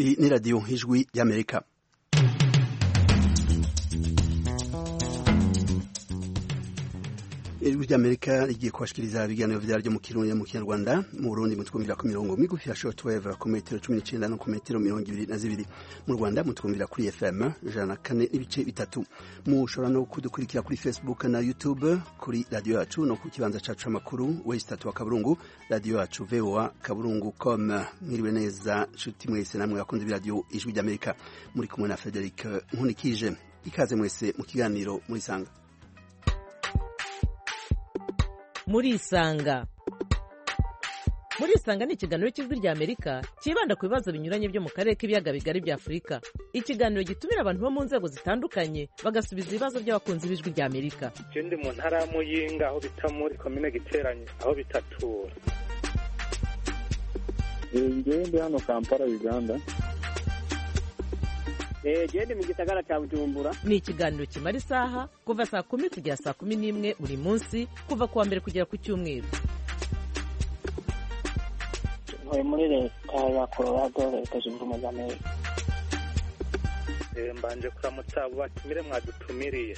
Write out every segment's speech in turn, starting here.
Iyi ni radiyo ijwi y'Amerika. Ijwi ry'Amerika rigiye kubashikiriza ibiganiro vyaryo mu Kirundi mu Kinyarwanda. Mu Burundi mutwumvira ku mirongo migufi ya shortwave ku metero 19 no ku metero 22. Mu Rwanda mutwumvira kuri FM 104.3. Mushobora no kudukurikira kuri Facebook na YouTube kuri radio yacu no ku kibanza cacu amakuru West wa Kaburungu, radio yacu voa.kaburungu.com. Mwiriwe neza nshuti mwese namwe bakunze b'iradio Ijwi ry'Amerika. Muri kumwe na Frederic Nkunikije. Ikaze mwese mu kiganiro muri sanga. Murisanga ni ikiganiro cy'Ijwi ry'Amerika kibanda ku bibazo binyuranye byo mu karere k'ibiyaga bigari bya Afurika. Ikiganiro gitumira abantu bo mu nzego zitandukanye bagasubiza ibibazo by'abakunzi b'Ijwi ry'Amerika. Ikindi mu ntara ya Muyinga aho bita muri komine Giteranye aho bitatura. Ndi hano Kampala, Uganda. Jende mu gisagara cya Bujumbura. Ni ikiganiro kimara isaha kuva saa 10 kugera saa 11 buri munsi kuva kuwa mbere kugera ku cyumweru. Muri leta ya Colorado, Leta Zunze Ubumwe za Amerika. Mbanje kuramutsa abo batumire mwadutumiriye.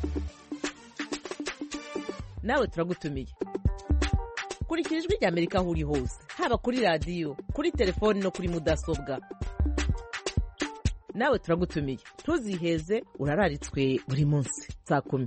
Nawe turagutumiye. Kurikira Ijwi ry'Amerika aho uri hose, haba kuri radio, kuri telefone no kuri mudasobwa. Nawe turagutumiye. Ntuziheze, urararitswe buri munsi saa 10.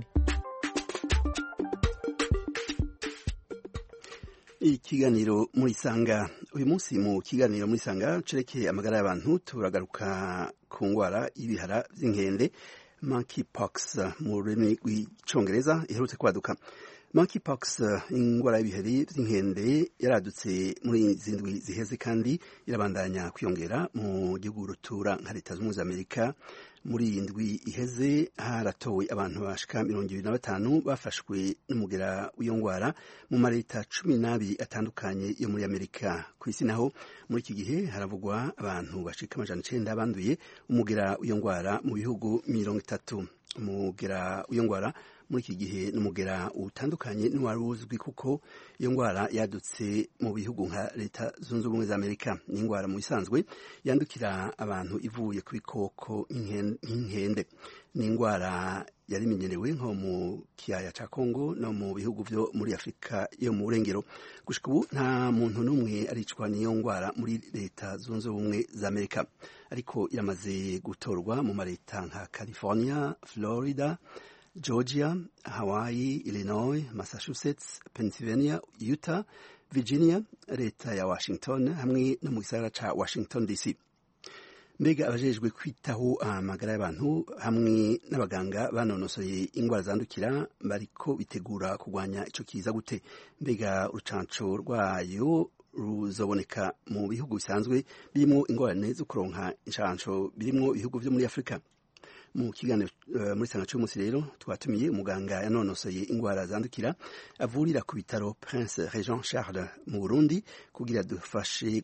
Ikiganiro muri sanga. Uyu munsi mu kiganiro muri sanga cerekeye amagara y'abantu turagaruka ku ngwara y'ibihara vy'inkende monkeypox mu rurimi rw'icongereza iherutse kwaduka. Monkeypox, ingwara y'ibiheri vy'inkende yaradutse muri zindwi ziheze kandi irabandanya kwiyongera mu gihugu rutura nka Leta Zunze Ubumwe za Amerika. Muri indwi iheze haratowe abantu bashika 25 bafashwe n'umugera w'iyo ngwara mu mareta 12 atandukanye yo muri Amerika. Ku isi naho muri iki gihe haravugwa abantu bashika 900 banduye umugera w'iyo ngwara mu bihugu 30. Umugera w'iyo ngwara muri iki gihe n'umugera utandukanye n'uwari uzwi kuko iyo ngwara yadutse mu bihugu nka Leta Zunze Ubumwe za Amerika. Ni ingwara mu bisanzwe yandukira abantu ivuye ku bikoko nk'inkende. Ni ingwara yari imenyerewe nko mu kiyaya ca Kongo no mu bihugu vyo muri Afrika yo mu burengero. Gushika ubu nta muntu n'umwe aricwa n'iyo ngwara muri Leta Zunze Ubumwe za Amerika, ariko iramaze gutorwa mu mareta nka California, Florida, Georgia, Hawaii, Illinois, Massachusetts, Pennsylvania, Utah, Virginia, Leta ya Washington hamwe no mu gisagara ca Washington DC. Mbega abajejwe kwitaho amagara y'abantu hamwe n'abaganga banonosoye ingwara zandukira bariko bitegura kugwanya ico kiza gute? Mbega urucanco rwayo ruzoboneka mu bihugu bisanzwe birimo ingorane zo kuronka incanco birimo ibihugu vyo muri Afrika? Mu kiganiro muri sanga cy'umunsi rero twatumiye umuganga yanonosoye ingwara zandukira avurira ku bitaro Prince Regent Charles mu Burundi kugira dufashe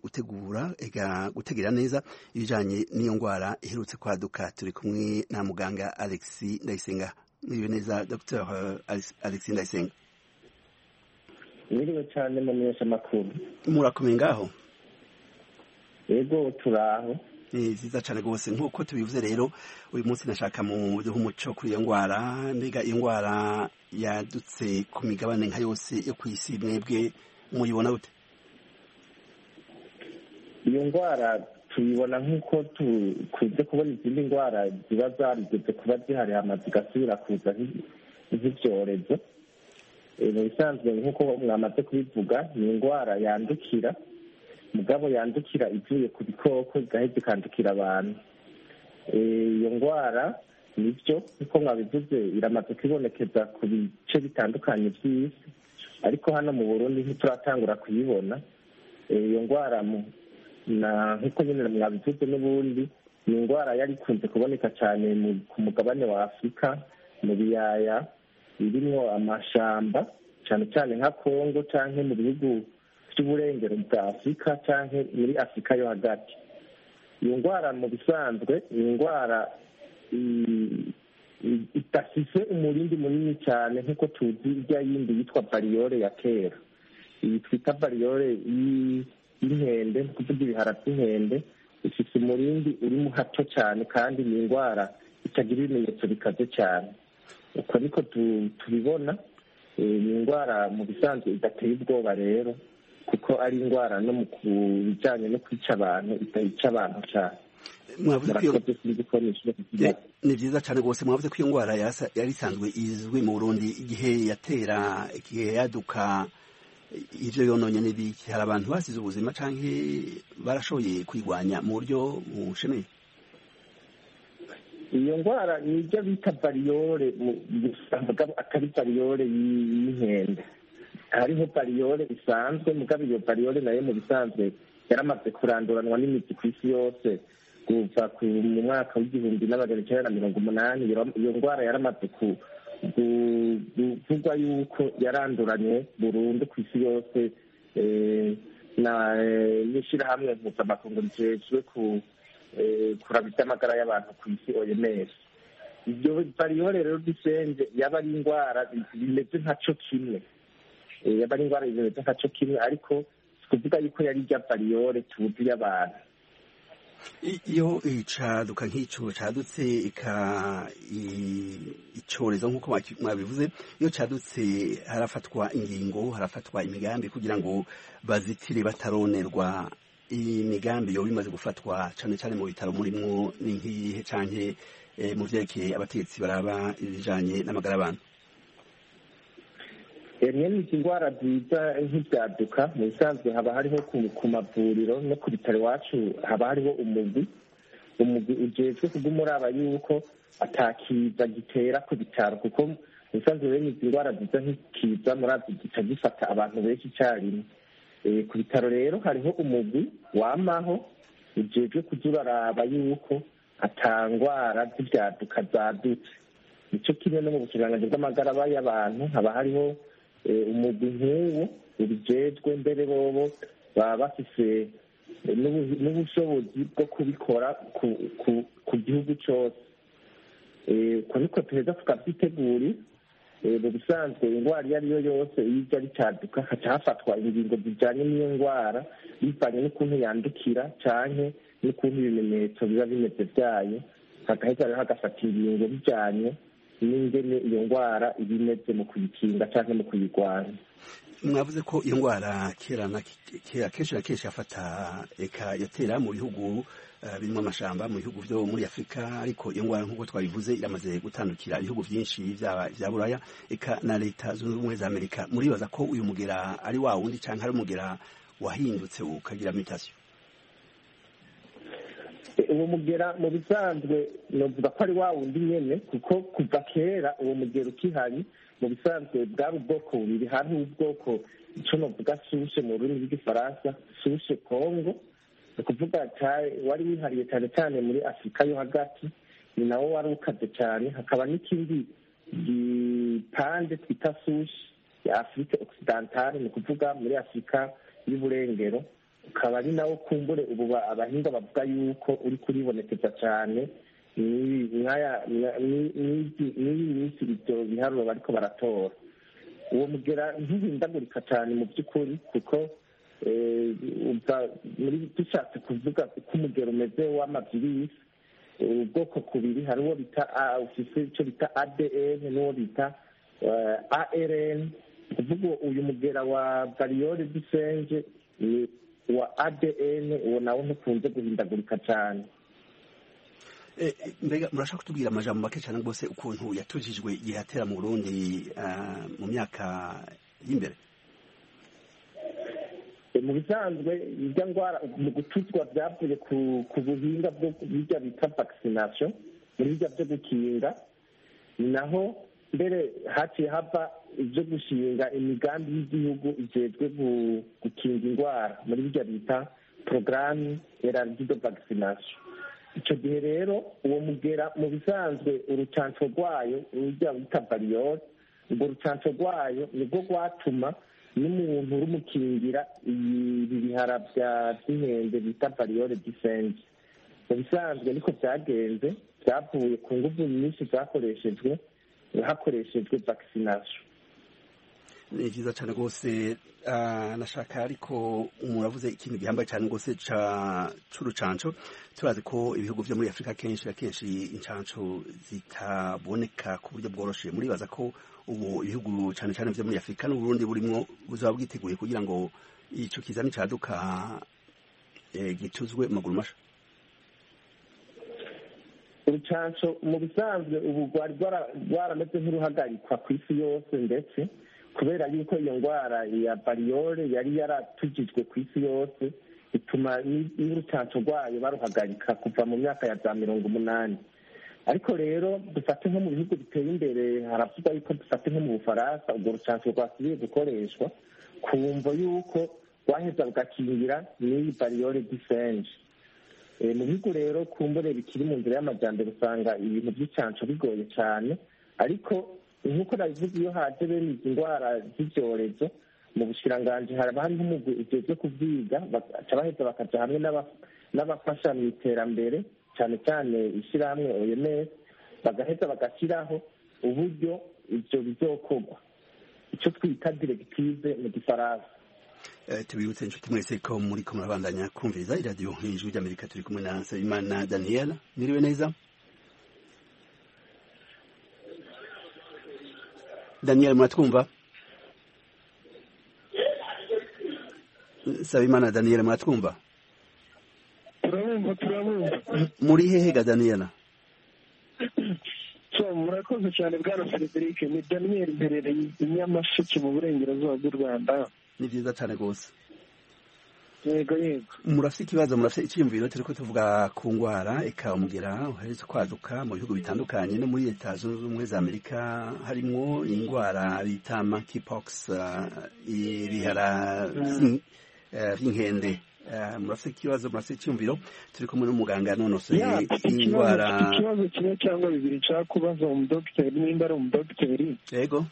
gutegera neza ibijanye n'iyo ngwara iherutse kwaduka. Turi kumwe na muganga Alexis Ndayisenga. Mwiriwe neza Dr. Alexis Ndayisenga. Mwiriwe cyane mu menyesha makuru. Murakomeye ngaho? Yego turaho. Ziza cyane rwose nk'uko tubivuze rero uyu munsi nashaka mu umuco kuri iyo ngwara. Mbega iyo ngwara yadutse ku migabane nka yose yo kw'isi, mwebwe muyibona gute? Iyo ngwara tuyibona nk'uko tukunze kubona izindi ngwara ziba zarigeze kuba zihari hamaze zigasubira kuza nk'ivyorezo. Mu bisanzwe nk'uko mwamaze kubivuga ni ingwara yandukira, mugabo yandukira ivuye ku bikoko igaheza ikandukira abantu. Iyo ngwara nivyo nkuko mwabivuze iramaze kwibonekeza ku bice bitandukanye vy'isi, ariko hano mu Burundi ntituratangura kuyibona. Iyo ngwara nkuko nyene mwabivuze n'ubundi ni ingwara yari ikunze kuboneka cyane ku mugabane wa Afrika, mu biyaya birimwo amashamba cyane cyane nka Kongo canke mu bihugu by'uburengero bwa Afrika canke muri Afrika yo hagati. Iyo ngwara mu bisanzwe ni ingwara idafise umurindi munini cyane nkuko tuzi irya yindi yitwa variole ya kera. Iyi twita variole y'inkende, kuvuga ibihara by'inkende ifite umurindi urimo hato cyane kandi ni indwara itagira ibimenyetso bikaze cyane. uko niko tubibona. ni indwara mu bisanzwe idateye ubwoba rero, kuko ari indwara no mu bijyanye no kwica abantu itayica abantu cyane. ni byiza cyane rwose. mwavuze ko iyo ndwara yari isanzwe izwi mu Burundi igihe yatera, igihe yaduka, ibyo yononye n'ibiki? hari abantu basize ubuzima cyangwa barashoboye kwirwanya mu buryo bushemeye? iyo ndwara ni ibyo bita bariyore, atari bariyore y'inkende. hariho bariyore isanzwe, mugabo iyo bariyore nayo mu bisanzwe yaramaze kuranduranwa n'imiti ku isi yose kuva mu mwaka w'1980. iyo ndwara yaramaze kuvugwa yuko yaranduranye burundu ku isi yose n'ishyirahamwe mpuzamakungu rijejwe kuraba iby'amagara y'abantu ku isi OMS. ibyo bariyore rero dusenze yaba ari indwara bimeze nkaco kimwe, ariko kuvuga yuko yari ijya bariyore tuzi y'abantu. iyo icaduka nk'icyo cadutse icyorezo nk'uko mwabivuze, iyo cadutse harafatwa ingingo, harafatwa imigambi kugira ngo bazitire bataronerwa. imigambi yo bimaze gufatwa cyane cyane mu bitaro murimwo ni nk'iyihe, canke mu vyerekeye abategetsi baraba ibijanye n'amagara y'abantu? mwene izi ndwara ziza nk'ibyaduka mu bisanzwe haba hariho ku mavuriro no ku bitaro iwacu haba hariho umugwi ujejwe kuguma uraba yuko atakiza gitera ku bitaro, kuko mu bisanzwe bene izi ndwara ziza nk'ikiza murazi gica gifata abantu benshi icyarimwe. ku bitaro rero hariho umugwi wamaho ujejwe kuza uraraba yuko atangwara z'ibyaduka zadutse. nicyo kimwe no mu bushinganje bw'amagara y'abantu haba hariho umugwi nk'uwo ubijejwe, mbere bobo baba bafise n'ubushobozi bwo kubikora ku gihugu cyose. uko niko tuheza tukabyitegura. mu bisanzwe indwara iyo ari yo yose iyo ijya ricaduka haca hafatwa ingingo zijyanye n'iyo ndwara bivanye n'ukuntu yandukira cyane n'ukuntu ibimenyetso biba bimeze byayo, hagaheza rero hagafata ingingo bijyanye n'ingene iyo ndwara iba imeze mu kuyikinga cyangwa mu kuyirwanya. mwavuze ko iyo ndwara kenshi na kenshi yatera mu bihugu birimo amashamba, mu bihugu byo muri Afurika, ariko iyo ndwara nk'uko twabivuze iramaze gutandukira ibihugu byinshi vya Buraya eka na Leta Zunze Ubumwe za Amerika. muribaza ko uyu mugera ari wa wundi canke ari umugera wahindutse ukagira mutation? uwo mugera mu bisanzwe novuga ko ari wa wundi nyene, kuko kuva kera uwo mugera ukihari mu bisanzwe bwari ubwoko bubiri. hariho ubwoko ico novuga sushe mu rurimi rw'igifaransa, sushe Congo, ni ukuvuga wari wihariye cyane cyane muri Afurika yo hagati, ni nawo wari ukaze cyane. hakaba n'ikindi gipande twita sushe ya Afurika Occidentale, ni ukuvuga muri Afurika y'uburengero, ukaba ari nawo kumbure ubu abahinga bavuga yuko uri kuribonekeza cyane n'iyi minsi ibyo biharuro bariko baratora. uwo mugera ntuhindagurika cyane mu by'ukuri, kuko dushatse kuvuga uko umugero umeze w'amavirisi, ubwoko kubiri, hari uwo bita ufise icyo bita ADN n'uwo bita ARN. kuvuga uyu mugera wa bariyore dusenje ni wa ADN, uwo nawo ntukunze guhindagurika cyane. mbega murashaka kutubwira amajambo make cyane rwose ukuntu yatujijwe igihe yatera mu Burundi mu myaka y'imbere? mu bisanzwe irya ndwara mu gutuzwa byavuye ku buhinga bwo bijya bita vaccination, muri bijya byo gukinga. ni naho mbere haciye hava ibyo gushinga imigambi y'igihugu ijejwe gukinga indwara, muri bijya bita programme élargie de vaccination. icyo gihe rero uwo mugera mu bisanzwe urucanco rwayo rujya bita bariyore, urwo rucanco rwayo nibwo rwatuma n'umuntu urumukingira ibi bihara by'inkende bita bariyore dusenje. mu bisanzwe niko byagenze, byavuye ku nguvu nyinshi zakoreshejwe hakoreshejwe vaccination. ni byiza cyane rwose. Nashaka ariko muravuze ikintu gihambaye cyane rwose c'urucanco. Turazi ko ibihugu vyo muri Afrika kenshi incanco zitaboneka ku buryo bworoshe. Muribaza ko ubu ibihugu cyane cyane vyo muri Afrika n'Uburundi burimwo buzaba bwiteguye kugira ngo ico kizani caduka gituzwe maguru masha? urucanco mu bisanzwe ubu rwarameze nk'uruhagarikwa ku isi yose, ndetse kubera yuko iyo ndwara ya bariyore yari yaratujijwe ku isi yose, bituma n'urucanco rwayo baruhagarika kuva mu myaka ya za 80. ariko rero dufate nko mu bihugu biteye imbere, haravugwa yuko dufate nko mu Bufaransa urwo rucanco rwasubiye gukoreshwa kumva yuko rwaheza rugakingira n'iyi bariyore disenje. mu bihugu rero kumbure bikiri mu nzira y'amajyambere usanga ibintu by'icanco bigoye cyane, ariko nk'uko nabivuze iyo haje bene izi ndwara z'ibyorezo mu bushikiranganji haba hariho umugwi ujejwe kuvyiga, baca baheza bakaja hamwe n'abafasha mu iterambere, cyane cyane ishyirahamwe OMS, bagaheza bagashyiraho uburyo ivyo bizokorwa, ico twita directive mu gifaransa. Tubibutse inshuti mwese ko muriko murabandanya kumviriza iradiyo Ijwi ry'Amerika. Turi kumwe na Nsabimana Daniel. Miriwe neza Daniel, muratwumva? Nsabimana Daniel, muratwumva? turabumva. Muri hehe ga Daniel? Murakoze cyane bwana Frederic. Ni Daniel mberereye i Nyamasheke mu burengerazuba bw'u Rwanda. Ni byiza cyane rwose. Yego. Murafite ikibazo, murafite icyiyumviro? turiko tuvuga ku ngwara umugera uherutse kwaduka mu bihugu bitandukanye, no muri Leta Zunze Ubumwe za Amerika harimwo ingwara bita monkeypox, ibihara vy'inkende. Murafite ikibazo, murafite icyiyumviro? turi kumwe n'umuganga nonosoye ingwara. Ikibazo kimwe cyangwa bibiri nshaka kubaza umudogiteri, nimba ari umudogiteri. Yego.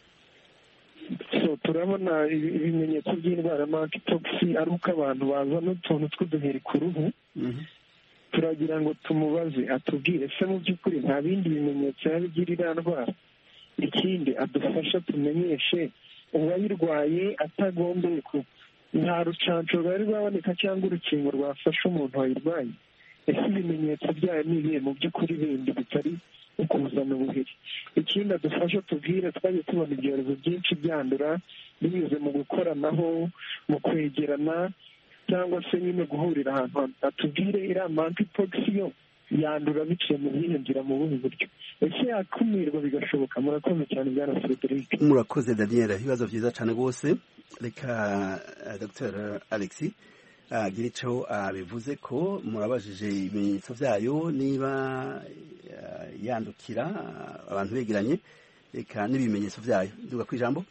Turabona ibimenyetso by'indwara monkeypox ari uko abantu baza n'utuntu tw'uduheri ku ruhu. Turagira ngo tumubaze atubwire se mu by'ukuri nta bindi bimenyetso yabigira iriya ndwara. Ikindi adufasha tumenyeshe uwayirwaye atagombeye nta rucanco rwari rwaboneka cyangwa urukingo rwafasha umuntu wayirwaye. Ese ibimenyetso byayo ni ibihe mu by'ukuri bindi bitari ukuzana ubuheri? Ikindi adufasha tubwire, twagiye tubona ibyorezo byinshi byandura binyuze mu gukoranaho, mu kwegerana, cyangwa se nyine guhurira ahantu. Atubwire iriya monkeypox yo yandura biciye mu zihe nzira, mu buhe buryo? Ese yakumirwa bigashoboka? Murakoze cyane bwana Frederic. Murakoze Daniel, ibibazo byiza cyane rwose. Reka Dr. Alexis agira icyo bivuze ko murabajije ibimenyetso byayo, niba yandukira abantu begeranye, reka n'ibimenyetso byayo. Nduga ku ijambo.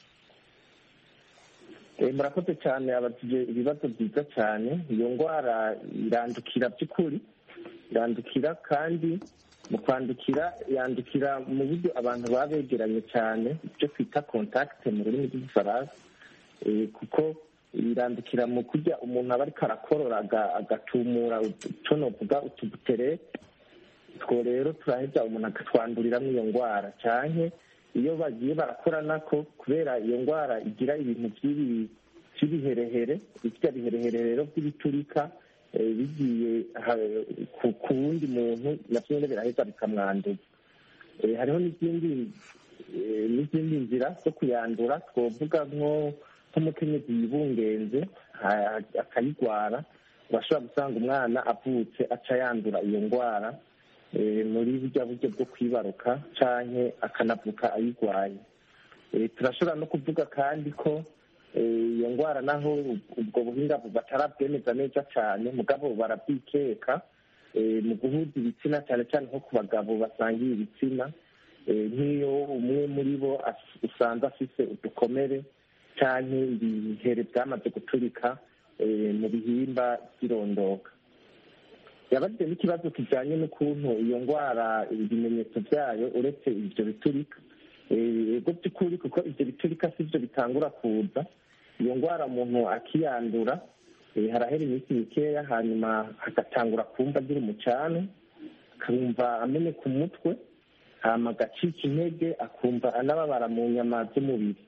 Murakoze cyane, abajije ibibazo byiza cyane. Iyo ndwara irandukira by'ukuri, irandukira, kandi mu kwandukira yandukira mu buryo abantu baba begeranye cyane, ibyo twita contact mu rurimi rw'igifaransa, kuko irandukira mu kurya umuntu aba ariko arakorora agatumura icyo novuga utubutere two, rero turaheza umuntu agatwanduriramo iyo ndwara. cyane iyo bagiye barakorana ko, kubera iyo ndwara igira ibintu by'ibiherehere, ibyo biherehere rero by'ibiturika bigiye ku wundi muntu, navyo nyene biraheza bikamwanduza. Hariho n'izindi nzira zo kuyandura, twovuga nk'umukenyezi yibungenze akayigwara, urashobora gusanga umwana avutse aca yandura iyo ndwara muri burya buryo bwo kwibaruka, canke akanavuka ayigwaye. Turashobora no kuvuga kandi ko iyo ndwara naho ubwo buhinga batarabwemeza neza cyane, mugabo barabyikeka mu guhuza ibitsina, cyane cyane nko ku bagabo basangiye ibitsina, nk'iyo umwe muri bo usanze afise udukomere cyane ibihere byamaze guturika mu bihimba by'irondoka. Yabajije n'ikibazo kijyanye n'ukuntu iyo ndwara ibimenyetso byayo uretse ibyo biturika, ego by'ukuri, kuko ibyo biturika si byo bitangura kuza. Iyo ndwara umuntu akiyandura harahera iminsi mikeya, hanyuma agatangura kumva agira umucane, akumva ameneka umutwe, hama agacika intege, akumva anababara mu nyama z'umubiri.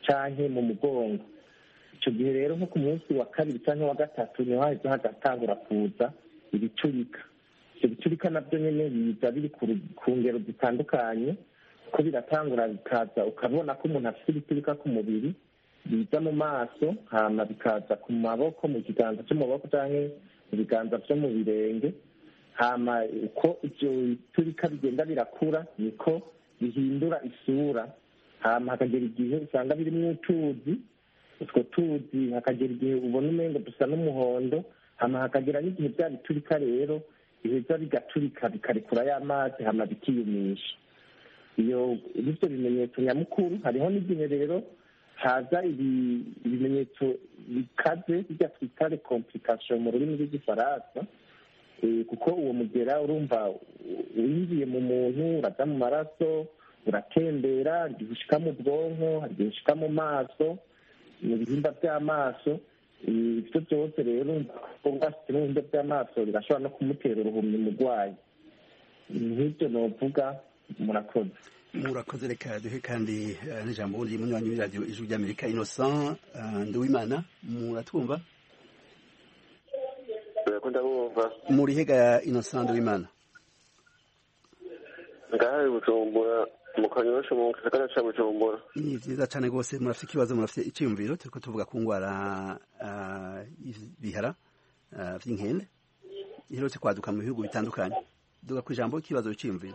canke mu mugongo. Ico gihe rero nko ku munsi wa kabiri canke wa gatatu niho haheze hagatangura kuza ibiturika. Ivyo biturika navyo nyene biza biri ku ngero zitandukanye, ko biratangura bikaza ukabona ko umuntu afite ibiturika ku mubiri, biza mu maso, hama bikaza ku maboko, mu kiganza cyo mu maboko canke mu biganza vyo mu birenge. Hama uko ivyo biturika bigenda birakura niko bihindura isura. Hama hakagera igihe usanga birimwo utuzi, utwo tuzi hakagera igihe ubona umengo dusa n'umuhondo. Hama hakagera n'igihe vya biturika rero biheza bigaturika bikarekura y'amazi, hama bikiyumisha. Iyo nivyo bimenyetso nyamukuru. Hariho n'igihe rero haza ibimenyetso bikaze bijya twita les complications mu rurimi rw'igifaransa, kuko uwo mugera urumva winjiye mu muntu, uraja mu maraso, uratembera, hari igihe ushika mu bwonko, hari igihe ushika mu maso, mu bihimba vy'amaso. Ivyo vyose rero ubwashitse mu bihimba vy'amaso birashobora no kumutera uruhumyi umurwayi. Nk'ivyo novuga. Murakoze. Reka duhe kandi n'ijambo ubundi munywanyi w'iradiyo Ijwi ry'Amerika Innocent Nduwimana, muratwumva? Ndabumva. Muri hega Innocent Nduwimana? Ngaha Bujumbura mu Kanyosha mu gisagara ca Bujumbura. Ni vyiza cane rwose. Murafite ikibazo, murafite iciyumviro? Turiko tuvuga ku ngwara bihara vy'inkende iherutse kwaduka mu bihugu bitandukanye. Duga kw'ijambo ikibazo c'iyumviro.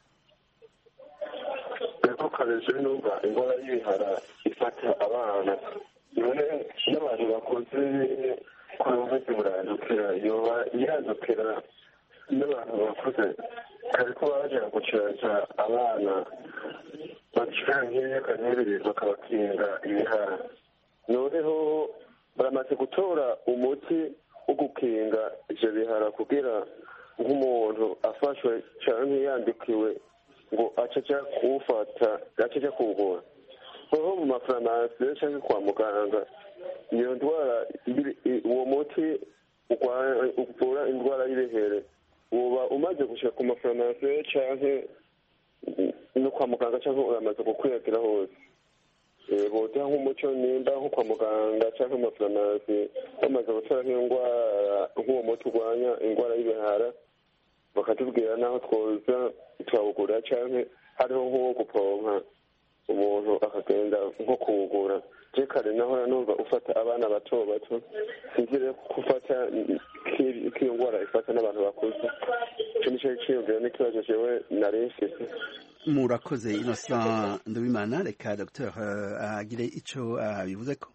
Kabeje numva ingwara y'ibihara ifata abana, none n'abantu bakoze kurubuzi burandukira, yoba yandukira n'abantu bakuze, kariko baja gucaca abana bashika nk'imyaka n'ibiri bakabakinga ibihara. Noneho baramaze gutora umuti wo gukinga ivyo bihara kugira nk'umuntu afashwe canke yandikiwe ngo acaja kuwufata, acaja kuwugura. Hoho mu mafarumasi canke kwa muganga, iyo ndwara, uwo muti uvura indwara y'ibihere uba umaze gushika ku mafarumasi canke no kwa muganga canke uramaze gukwiragira hose? Boteha nk'umuco nimba nko kwa muganga canke mu mafarumasi bamaze gutora nk'indwara, nk'uwo muti urwanya indwara y'ibihara, bakatubwira naho twoza twawugura canke hariho nk'uwo gupompa umuntu akagenda nko kuwugura. Je kare nahora numva ufata abana bato bato, sinzire gufata k'iyo ngwara ifata n'abantu bakuze. Ico nico ciyumviro n'ikibazo jewe nari mfise. Murakoze Innocent Nduwimana. Reka Dr agire ico abivuzeko.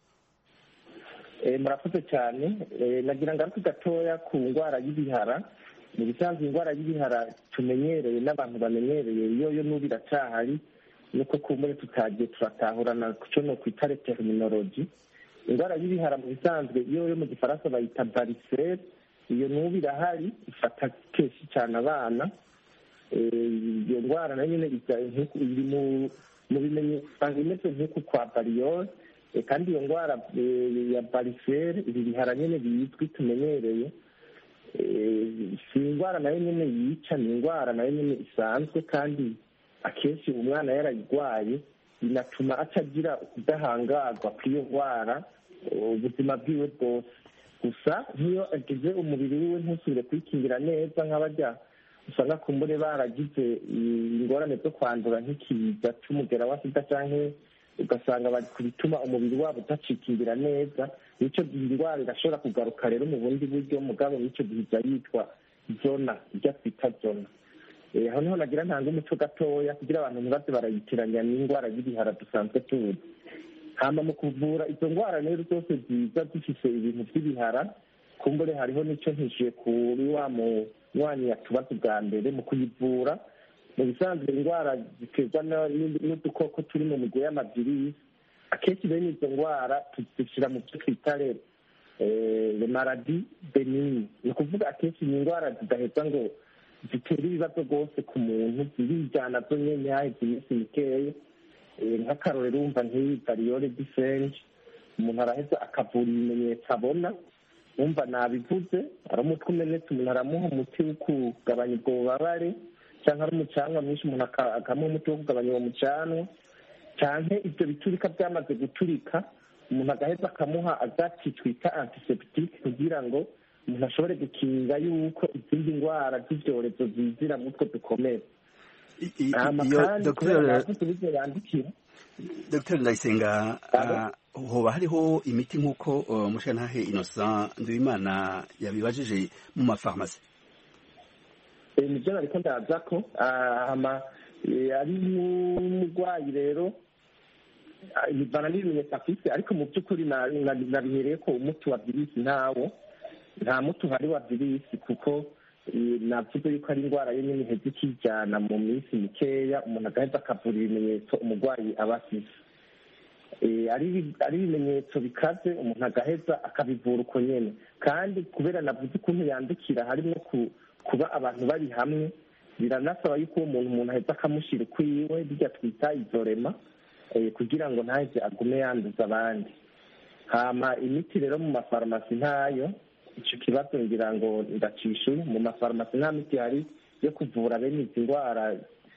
Murakoze cyane. Nagira ngaruke gatoya ku ngwara y'ibihara. Mu bisanzwe indwara y'ibihara tumenyereye n'abantu bamenyereye, iyo n'ubu iracahari, nuko kumbure tutagiye turatahurana kuco no kwita terminology. Indwara y'ibihara mu bisanzwe iyo mu gifaransa bayita varicelle, iyo n'ubu irahari, ifata kenshi cyane abana. Iyo ndwara nayo nyene iri mu bimenyetso bimeze nk'uku kwa variole, kandi iyo ndwara ya varicelle, ibi bihara nyene bizwi tumenyereye, si indwara nayo nyene yica, ni indwara nayo nyene isanzwe, kandi akenshi umwana yarayirwaye binatuma atagira ukudahangarwa kw'iyo ndwara ubuzima bwiwe bwose. Gusa nk'iyo agize umubiri wiwe ntusubire kwikingira neza, nk'abarya usanga kumbure baragize ingorane zo kwandura nk'ikiza c'umugera wa sida, canke ugasanga bari kubituma umubiri wabo utacikingira neza, nico gihe indwara irashobora kugaruka rero mu bundi buryo, mugabo nico gihe iza yitwa zona, ijya twita zona. Aho niho nagira ntanga umuco gatoya kugira abantu ntibaze barayitiranya n'indwara y'ibihara dusanzwe tuzi. Hama mu kuvura izo ndwara rero zose ziza zifise ibintu vy'ibihara, kumbure hariho nico ntishiye kuri wa munywanyi yatubaza ubwa mbere. Mu kuyivura mu bisanzwe indwara ziterwa n'udukoko turi mu migwi y'amavirisi, akenshi bene izo ndwara tuzishira mu byo twita le maladie benignes. Ni ukuvuga akenshi ni indwara zidaheza ngo zitera ibibazo rwose ku muntu, zirijana zo nyene haheze iminsi mikeya. Nk'akarorero urumva nk'iyi variole du singe, umuntu araheza akavura ibimenyetso abona, wumva nabivuze, ari umutwe umenetse umuntu aramuha umuti wo kugabanya ubwo bubabare, cyangwa ari umucanwa mwinshi umuntu akamuha umuti wo kugabanya uwo mucanwa. cyane ibyo biturika byamaze guturika umuntu agaheza akamuha agati twita antiseptique kugira ngo umuntu ashobore gukinga yuko izindi ndwara z'ibyorezo zizira muri utwo dukomere. Dr. Ndayisenga, hoba hariho imiti nk'uko Mushantahe Innocent Nduwimana yabibajije mu mafarumasi? Nibyo nariko ndaza ko ari umurwayi rero bivana n'ibimenyetso afise, ariko mu by'ukuri nabihereye ko umuti wa virusi nta muti uhari wa virusi, kuko navuze yuko ari indwara yo nyine iheza ikijyana mu minsi mikeya, umuntu agaheza akavura ibimenyetso umurwayi aba afise. Ari ibimenyetso bikaze umuntu agaheza akabivura uko nyene, kandi kubera navuze ukuntu yandukira harimo kuba abantu bari hamwe, biranasaba yuko umuntu aheza akamushyira ukwiwe, bijya twita izorema, kugira ngo ntaheze agume yanduza abandi. Hama imiti rero mu mafarumasi ntayo, icyo kibazo ngira ngo ndacishuye. Mu mafarumasi nta miti hari yo kuvura bene izi ndwara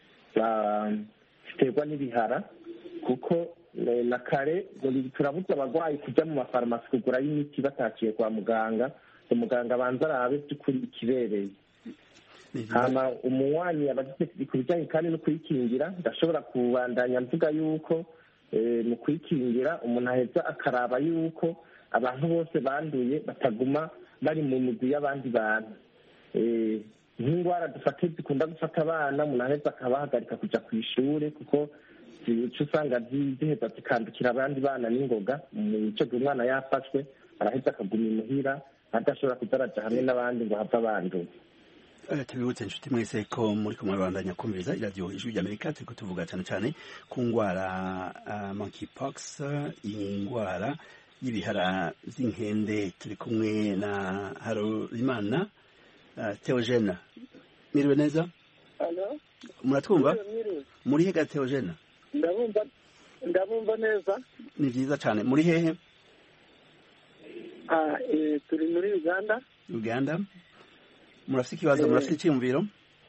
ziterwa n'ibihara, kuko na kare turabuza abarwayi kujya mu mafarumasi kugurayo imiti bataciye kwa muganga, umuganga abanza arabe by'ukuri ikibereye. hama umunywanyi abagize ku bijyanye kandi no kuyikingira, ndashobora kubandanya mvuga yuko mu kuyikingira umuntu aheza akaraba yuko abantu bose banduye bataguma bari mu migwi y'abandi bantu. Nk'indwara dufate zikunda gufata abana, umuntu aheza akabahagarika kujya ku ishuri, kuko zica usanga ziheza zikandukira abandi bana n'ingoga. Icyo gihe umwana yafashwe araheza akaguma imuhira, adashobora kuzaraja hamwe n'abandi ngo have abanduye. Tubibutse inshuti mwese ko muri kumwe bandanya kumviriza iradiyo Ijwi ry'Amerika, turiko tuvuga cyane cyane ku ndwara monkeypox, indwara y'ibihara z'inkende. Turi kumwe na Harorimana Theogene. Miriwe neza? Muratwumva? Muri hega Theogene? Ndabumva neza. Ni vyiza cyane. Muri hehe? Turi muri Uganda. Uganda. Murafite ikibazo, murafite icyumviro?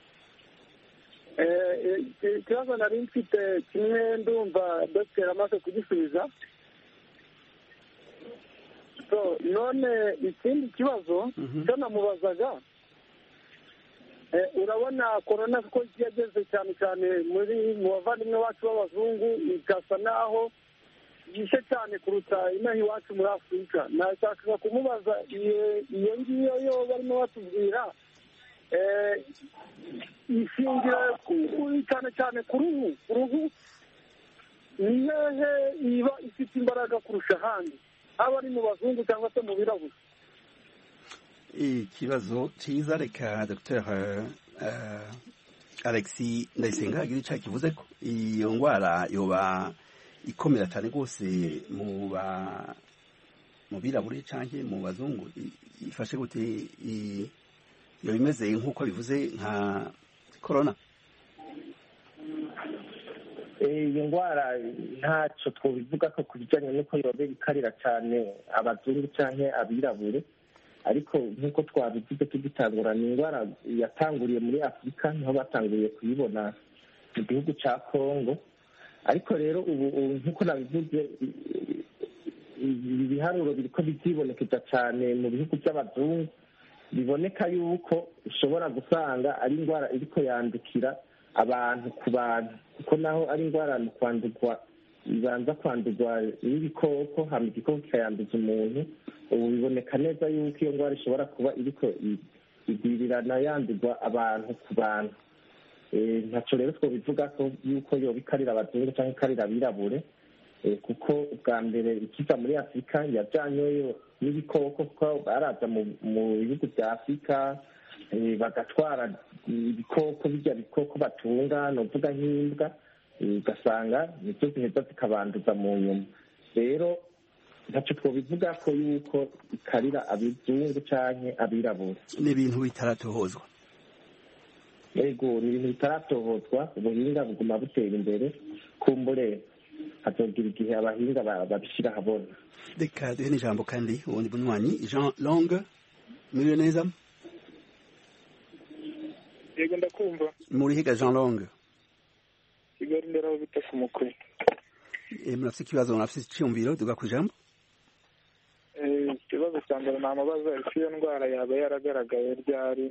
Ikibazo nari mfite kimwe, ndumva Dr. amaze kugisubiza. None ikindi kibazo cyo namubazaga, urabona korona ko yageze cyane cyane mu bavandimwe bacu b'abazungu, igasa naho yishe cyane kuruta inaha iwacu muri Afurika. Nashakaga kumubaza iyo ngiyo yo barimo batubwira ishingira cyane cyane ku ruhu ni hehe iba ifite imbaraga kurusha ahandi, haba ari mu bazungu cyangwa se mu birabura? Ikibazo cyiza. Reka Dr. Alexis Ndayisenga agira icyo kivuze ko iyo ndwara yoba ikomera cyane rwose mu birabure cyangwa mu bazungu. Ifashe gute? Iyo bimeze nk'uko bivuze nka korona? Iyo ndwara ntacyo twobivuga ko ku bijyanye n'uko yoba ikarira cyane abazungu cyangwa abirabure, ariko nk'uko twabivuze tugitangura, ni indwara yatanguriye muri Afurika, niho batanguriye kuyibona mu gihugu cya Kongo. Ariko rero ubu nk'uko nabivuze, ibiharuro biriko bizibonekeza cyane mu bihugu by'abazungu, biboneka yuko ushobora gusanga ari indwara iriko yandukira abantu ku bantu, kuko naho ari indwara mu kwandurwa ibanza kwandurwa n'ibikoko, hama igikoko kikayanduza umuntu. Ubu biboneka neza yuko iyo ndwara ishobora kuba iriko igwirirana yandurwa abantu ku bantu. Ntaco rero twobivuga ko yuko yoba ikarira abazungu cyangwa ikarira abirabure, kuko ubwa mbere ikiza muri Afurika yajanyweyo n'ibikoko, kuko baraza mu bihugu bya Afurika bagatwara ibikoko, bijya bikoko batunga, novuga nk'imbwa, ugasanga nizo ziheza zikabanduza mu nyuma. Rero ntacyo twobivuga ko yuko ikarira abazungu cyangwa abirabura. Ni ibintu bitaratohozwa. Yego, ni ibintu bitaratohozwa. Ubuhinga buguma butera imbere, kumbure hazogira igihe abahinga babishyira ahabona. Reka duhe n'ijambo kandi ubundi bunywanyi Jean Long. Muriwe neza? Yego ndakumva. Muri higa Jean Long? Kigali ndera bita ku mukwe. murafite ikibazo, murafite icyumviro, duga ku ijambo. Ikibazo cya mbere namubaza ese iyo ndwara yaba yaragaragaye ryari,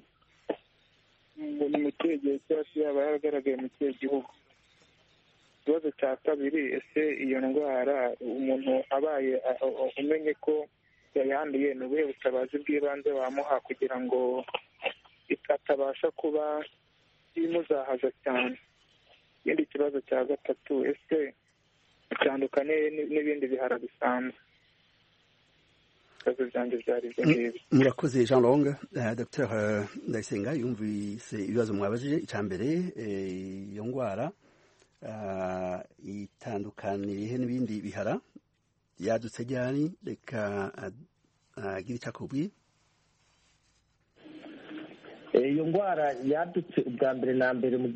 mu kihe gihe cyose yaba yaragaragaye mu kihe gihugu? Ikibazo cya kabiri, ese iyo ndwara umuntu abaye umenye ko yayanduye, ni ubuhe butabazi bw'ibanze wamuha kugira ngo atabasha kuba imuzahaza cyane? Ikindi kibazo cya gatatu, ese bitandukanye n'ibindi bihara bisanzwe? Ibibazo byanjye byari ibyo ngibyo. Murakoze Jean Long. Dr Ndayisenga yumvise ibibazo mwabajije. Icya mbere, iyo ndwara itandukaniye n'ibindi bihara, yadutse ryari? Reka agira icyo akubwiye. Iyo ndwara yadutse ubwa mbere na mbere mu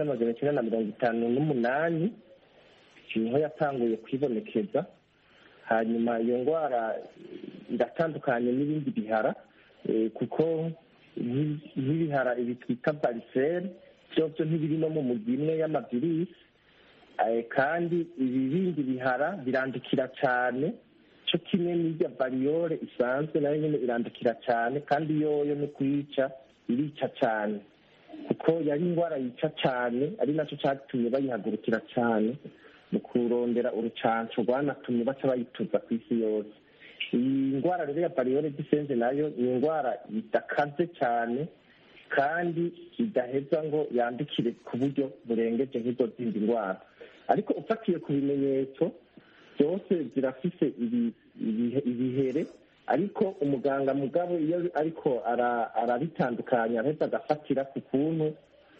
1958 niho yatanguye kwibonekeza. Hanyuma iyo ndwara iratandukanye n'ibindi bihara, kuko nk'ibihara ibi twita varicelle byose ntibiri no mu mugwi imwe y'amavirisi, kandi ibi bindi bihara birandukira cyane cyo kimwe n'irya variole isanzwe nayo nyine irandukira cyane, kandi yoyo no kuyica irica cyane, kuko yari indwara yica cyane, ari nacyo cyatumye bayihagurukira cyane mu kurondera urucanco rwanatumye baca bayituza ku isi yose. Iyi ndwara rero ya variole du singe nayo ni indwara idakaze cyane kandi idaheza ngo yandukire ku buryo burengeje nk'izo zindi ndwara, ariko ufatiye ku bimenyetso byose zirafise ibihere, ariko umuganga mugabo iyo ariko arabitandukanya araheza agafatira ku kuntu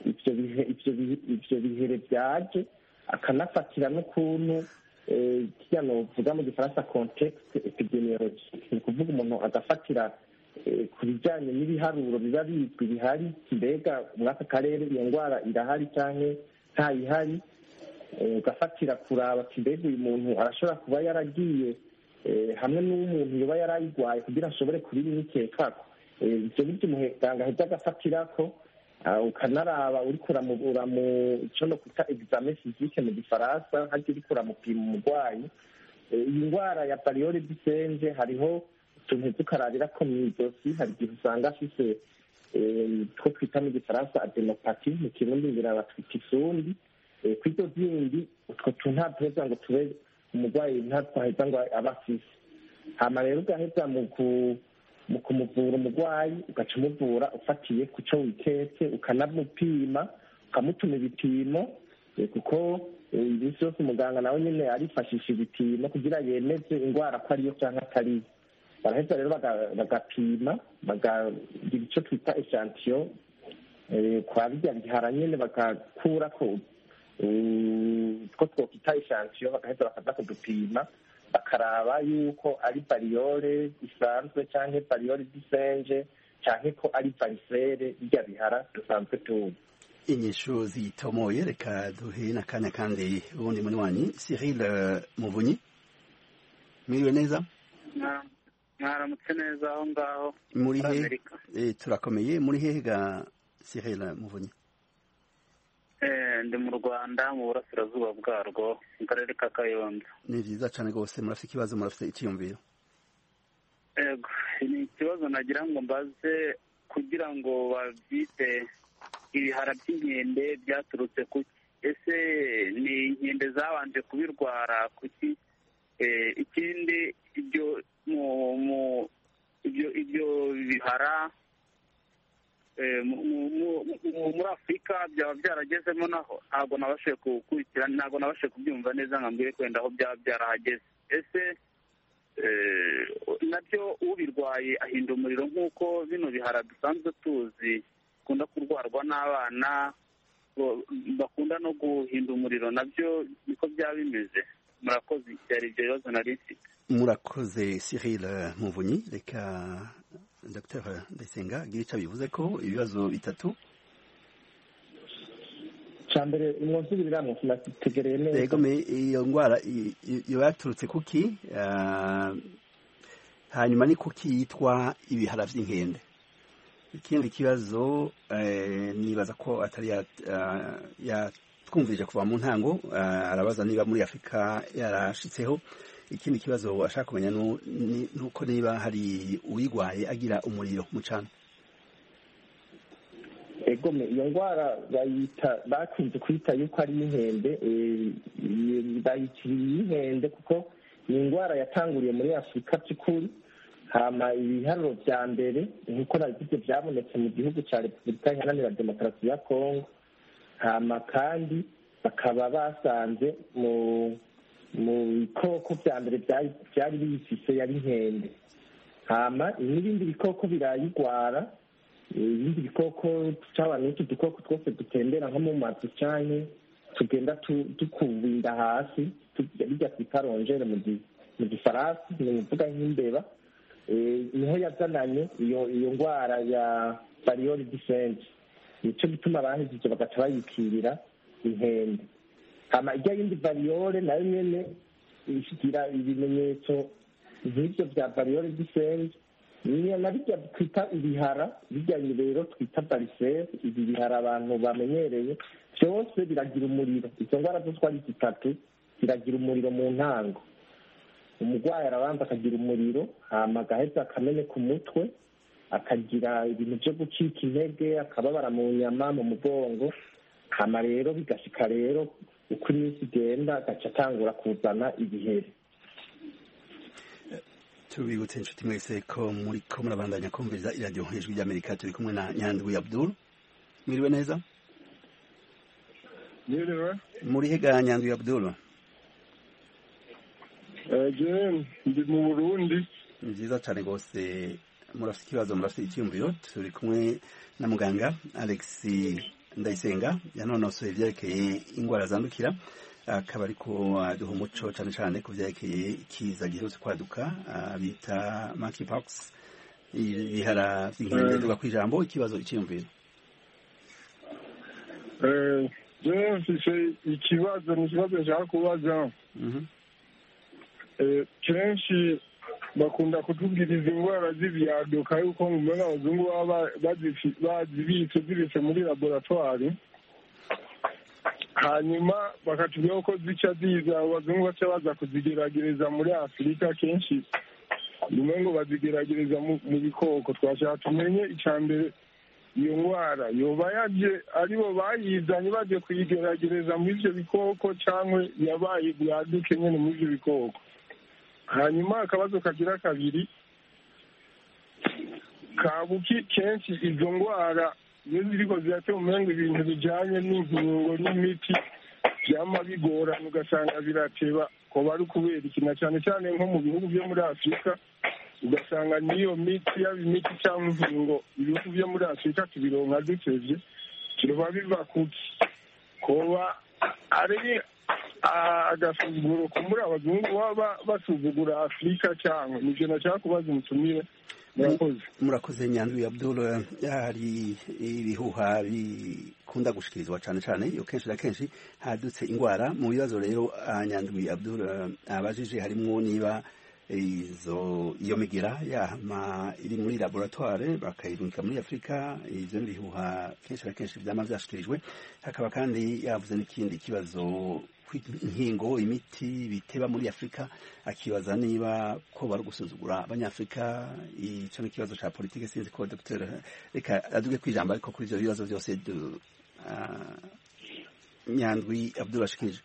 ivyo bihere byaje, akanafatira n'ukuntu kirya novuga mu gifaransa context epidemiologique, ni ukuvuga umuntu agafatira ku bijyanye n'ibiharuro biba bizwi bihari, mbega muri aka karere iyo ndwara irahari cyangwa ntayihari, ugafatira kuraba ati mbega uyu muntu arashobora kuba yaragiye hamwe n'umuntu yoba yarayigwaye kugira ashobore kubimwikekako. Ivyo bityo umuganga aheza agafatirako, ukanaraba uriko uramubura mu ico no kwita examen physique mu gifaransa, harya uriko uramupima umurwayi. Iyi ndwara ya variole du singe hariho utuntu tukarabirako mw'izosi, hari igihe usanga afise two twita mu gifaransa adenopati, mu kirundi ngira batwita isundi. Kw'izo zindi utwo tuntu ntabwo ngo tube umurwayi ntatwaheza ngo aba afise. Hama rero ugaheza mu kumuvura umurwayi ugaca umuvura ufatiye ku cyo wiketse, ukanamupima ukamutuma ibipimo, kuko iminsi yose umuganga nawe nyine arifashisha ibipimo kugira yemeze indwara ko ariyo cyangwa atariyo. Baraheza rero bagapima, bagagira icyo twita echantillo kwa birya bihara nyine, bagakurako two twokwita echantillo, bagaheza bakaza kudupima bakaraba yuko ari variole isanzwe cyangwa variole du singe cyangwa ko ari varicelle birya bihara dusanzwe tuzi. Inyishu zitomoye. Reka duhe n'akanya kandi ubundi muri wanyu Cyril Muvunyi, mwiriwe neza? Mwaramutse neza aho ngaho muri Amerika? Turakomeye. Muri hehe ga Cyril Muvunyi? Ndi mu Rwanda mu burasirazuba bwarwo mu karere ka Kayonza. Ni byiza cyane rwose. Murafite ikibazo, murafite icyiyumviro? Yego, ni ikibazo nagira ngo mbaze kugira ngo babyite ibihara by'inkende byaturutse kuki? Ese ni inkende zabanje kubirwara kuki? Ikindi ibyo bihara muri Afurika byaba byaragezemo naho ntabwo nabashe gukurikirana, ntabwo nabashe kubyumva neza nkambwire kwenda aho byaba byarahageze. Ese nabyo ubirwaye ahinda umuriro nk'uko bino bihara dusanzwe tuzi bikunda kurwarwa n'abana bakunda no guhinda umuriro, nabyo niko byaba bimeze? Murakoze. Byari ibyo bibazo nari mfite. Murakoze Cyril Muvunyi. Reka Dr Ndayisenga agira icyo bivuze ko ibibazo bitatu. Cyambere imwonsubirira mu nategereye neza. Yego, iyo ndwara iyo yaturutse kuki? Hanyuma ni kuki yitwa ibihara by'inkende? Ikindi kibazo nibaza ko atari twumvirije kuva mu ntango arabaza niba muri Afurika yarashitseho. Ikindi kibazo ashaka kumenya nuko niba hari uwigwaye agira umuriro mu cana. Egome iyo ndwara bakunze kwita yuko ari inkende, bayitiriye inkende kuko ni indwara yatanguriye muri Afurika by'ukuri, hama ibiharuro vya mbere nk'uko nabivuze vyabonetse mu gihugu ca Repubulika Iharanira Demokarasi ya Kongo, hama kandi bakaba basanze mu bikoko vya mbere vyari biyifise yari inkende, hama n'ibindi bikoko birayigwara, ibindi bikoko caba n'utu dukoko twose dutembera nko mu mazu canke tugenda dukubinda hasi bijya twita rongere mu gifaransa, ni ukuvuga nk'imbeba, niho yazananye iyo ndwara ya variole du singe, nico gituma bahejeje bagaca bayikirira inkende. Hama irya yindi variole nayo nyene ishigira ibimenyetso nk'ivyo vya variole du singe, na bijya twita ibihara, bijya rero twita varicelle, ibi bihara abantu bamenyereye, vyose biragira umuriro. Izo ndwara zose ari zitatu ziragira umuriro mu ntango. Umurwayi arabanza akagira umuriro, hama agaheza akameneka umutwe, akagira ibintu vyo gucika intege, akababara mu nyama, mu mugongo, hama rero bigashika rero uko iminsi igenda agaca atangura kuzana ibihere. Tubibutse inshuti mwese ko muriko murabandanya kumviriza iradiyo Ijwi ry'Amerika, turi kumwe na Nyandwi Abdul. Mwiriwe neza? Mwiriwe. Muri hega Nyandwi Abdul? Ndi mu Burundi. Ni byiza cyane rwose, murafite ikibazo, murafite icyumviro. Turi kumwe na muganga Alex Ndayisenga yanonosoye ivyerekeye ingwara zandukira, akaba ariko aduha umuco cyane cyane ku vyerekeye ikiza giherutse kwaduka bita monkeypox, ibihara vy'inkende. Duga kwijambo ikibazo icyumviro. Mfise ikibazo, ni ikibazo nshaka kubaza. Kenshi bakunda kutubwiriza indwara z'ibyaduka yuko mu mbona abazungu baba bazibitse muri laboratwari, hanyuma bakatubwira ko zica ziza, abazungu baca baza kuzigeragereza muri Afurika. Kenshi nyuma ngo bazigeragereza mu bikoko. Twashaka tumenye icya mbere, iyo ndwara yoba yaje aribo bayizanye baje kuyigeragereza muri ivyo bikoko, cyangwa yabaye byaduke nyene muri ivyo bikoko. Hanyuma akabazo kagira kabiri, kabuki kenshi izo ndwara iyo ziriko ziratera umengo ibintu bijanye n'inkingo n'imiti vyama bigorana, ugasanga birateba, ko bari kubera ikina cyane cyane nko mu bihugu vyo muri Afurika, ugasanga niyo miti yaba imiti cyangwa inkingo ibihugu vyo muri Afurika tubironka dutevye. Kiroba biva kuki? Koba ari agasuzuguro kumuri abazungu baba basuzugura Afurika cyangwa nivyo nashaka kubaza umutumire. Murakoze Nyandwi Abdul. Hari ibihuha bikunda gushikirizwa cyane cyane iyo kenshi na kenshi hadutse ingwara mu bibazo. Rero Nyandwi Abdul abajije harimwo niba iyo migira yama iri muri laboratoire bakayirungika muri Afurika. Ivyo bihuha kenshi na kenshi vyama vyashikirijwe. Hakaba kandi yavuze n'ikindi kibazo, inkingo, imiti biteba muri Afurika, akibaza niba ko bari gusuzugura abanyafurika. Ico ni ikibazo ca politike, sinzi ko Dr. reka aduge kwijambo, ariko kuri ivyo bibazo vyose Nyandwi Abdul ashikije.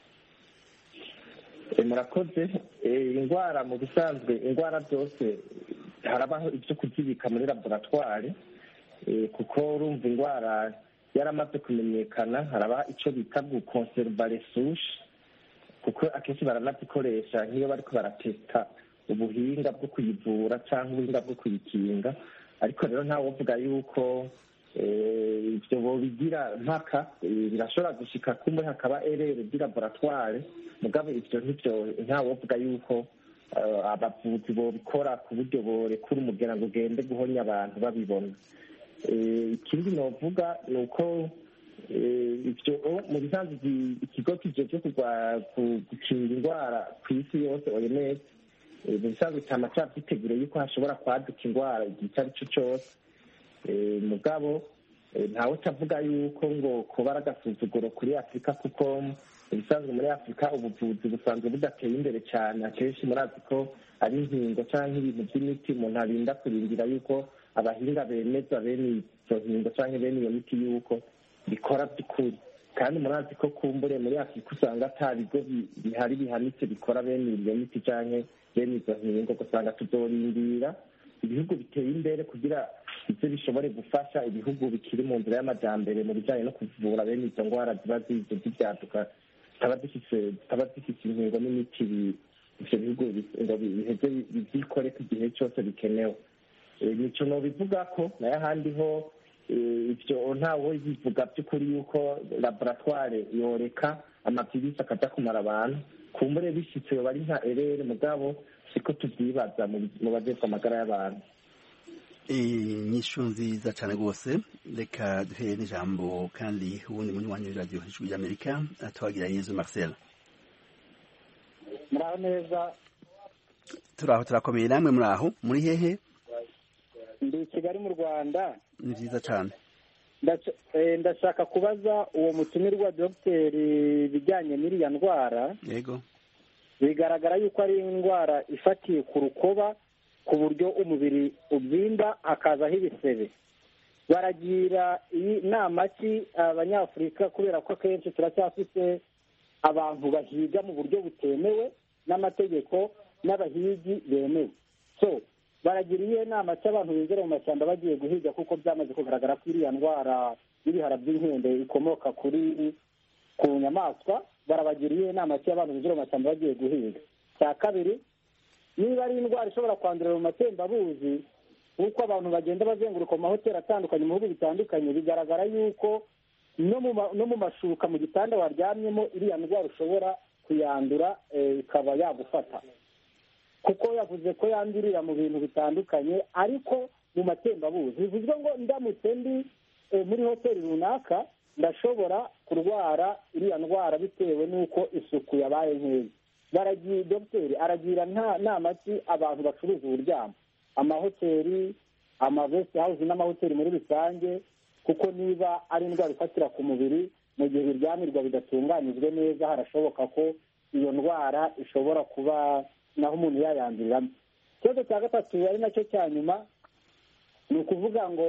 Murakoze. Indwara mu bisanzwe, indwara zose harabaho ivyo kuzibika muri laboratware, kuko urumva indwara yaramaze kumenyekana, haraba ico bita gukonserva les souches, kuko akenshi baranazikoresha nk'iyo bariko baratesta ubuhinga bwo kuyivura cyangwa ubuhinga bwo kuyikinga. Ariko rero ntawe uvuga yuko ivyo bobigira mpaka, birashobora gushika kumwe hakaba erreur di laboratoire, mugabo ivyo ntawe uvuga yuko abavuzi bobikora ku buryo borekura umugera ngo ugende guhonya abantu babibona. Ikindi novuga ni uko ivyo mu bisanzwe ikigo kijejwe gukinga indwara ku isi yose OMS mu bisanzwe cama cavyiteguriye yuko hashobora kwaduka indwara igihe ico ari cyo cose, mugabo ntawe utavuga yuko ngo kuba ari agasuzuguro kuri afurika kuko ibisanzwe muri afurika ubuvuzi busanzwe budateye imbere cyane. akenshi murazi ko ari inkingo cyangwa ibintu by'imiti umuntu arinda kurindira yuko abahinga bemeza bene izo nkingo cyangwa bene iyo miti yuko bikora by'ukuri, kandi murazi ko kumbure muri afurika usanga ata bigo bihari bihanitse bikora bene iyo miti cyangwa bene izo nkingo. ugasanga tuzorindira ibihugu biteye imbere kugira ibyo bishobore gufasha ibihugu bikiri mu nzira y'amajyambere mu bijyanye no kuvura bene izo ndwara ziba zizo z'ibyaduka zitaba zifite inkingo n'imiti ibyo bihugu ngo biheze bibyikore ku gihe cyose bikenewe. nicyo nobivuga ko nayo ahandi ho ibyo ntawe bivuga by'ukuri yuko laboratware yoreka amavirisi akajya kumara abantu, kumbure bishyitse bari nka erere mugabo siko tubyibaza mu bajejwe amagara y'abantu. inyishu nziza cyane rwose. reka duhere n'ijambo kandi ubundi munywanyi w'iradiyo ijwi ry'amerika tuhagira Yezu Marcel. muraho neza? turaho turakomeye. namwe muraho muri hehe? ndi i Kigali mu Rwanda. ni byiza cyane. ndashaka kubaza uwo mutumirwa dogiteri ibijyanye n'iriya ndwara. yego. bigaragara yuko ari indwara ifatiye ku rukoba ku buryo umubiri ubyimba hakazaho ibisebe. baragira iyi nama ki abanyafurika, kubera ko akenshi turacyafite abantu bahiga mu buryo butemewe n'amategeko n'abahigi bemewe. so baragira iyo nama cy'abantu binjira mu mashyamba bagiye guhiga, kuko byamaze kugaragara ko iriya ndwara y'ibihara by'inkende ikomoka ku nyamaswa. barabagira iyo nama cy'abantu binjira mu mashyamba bagiye guhiga. cya kabiri, niba ari indwara ishobora kwandurira mu matembabuzi, nk'uko abantu bagenda bazenguruka mu mahoteli atandukanye mu bihugu bitandukanye, bigaragara yuko no mu mashuka mu gitanda waryamyemo iriya ndwara ushobora kuyandura ikaba yagufata, kuko yavuze ko yandurira mu bintu bitandukanye ariko mu matembabuzi. bivuzwe ngo ndamutse ndi muri hoteli runaka ndashobora kurwara iriya ndwara bitewe n'uko isuku yabaye nkeya. dogiteri aragira nama ki abantu bacuruza uburyamo, amahoteli, amavesi hawuzi n'amahoteli muri rusange, kuko niba ari indwara ifatira ku mubiri mu gihe biryamirwa bidatunganyijwe neza, harashoboka ko iyo ndwara ishobora kuba naho umuntu yayanduriramo. ikibazo cya gatatu ari nacyo cya nyuma, ni ukuvuga ngo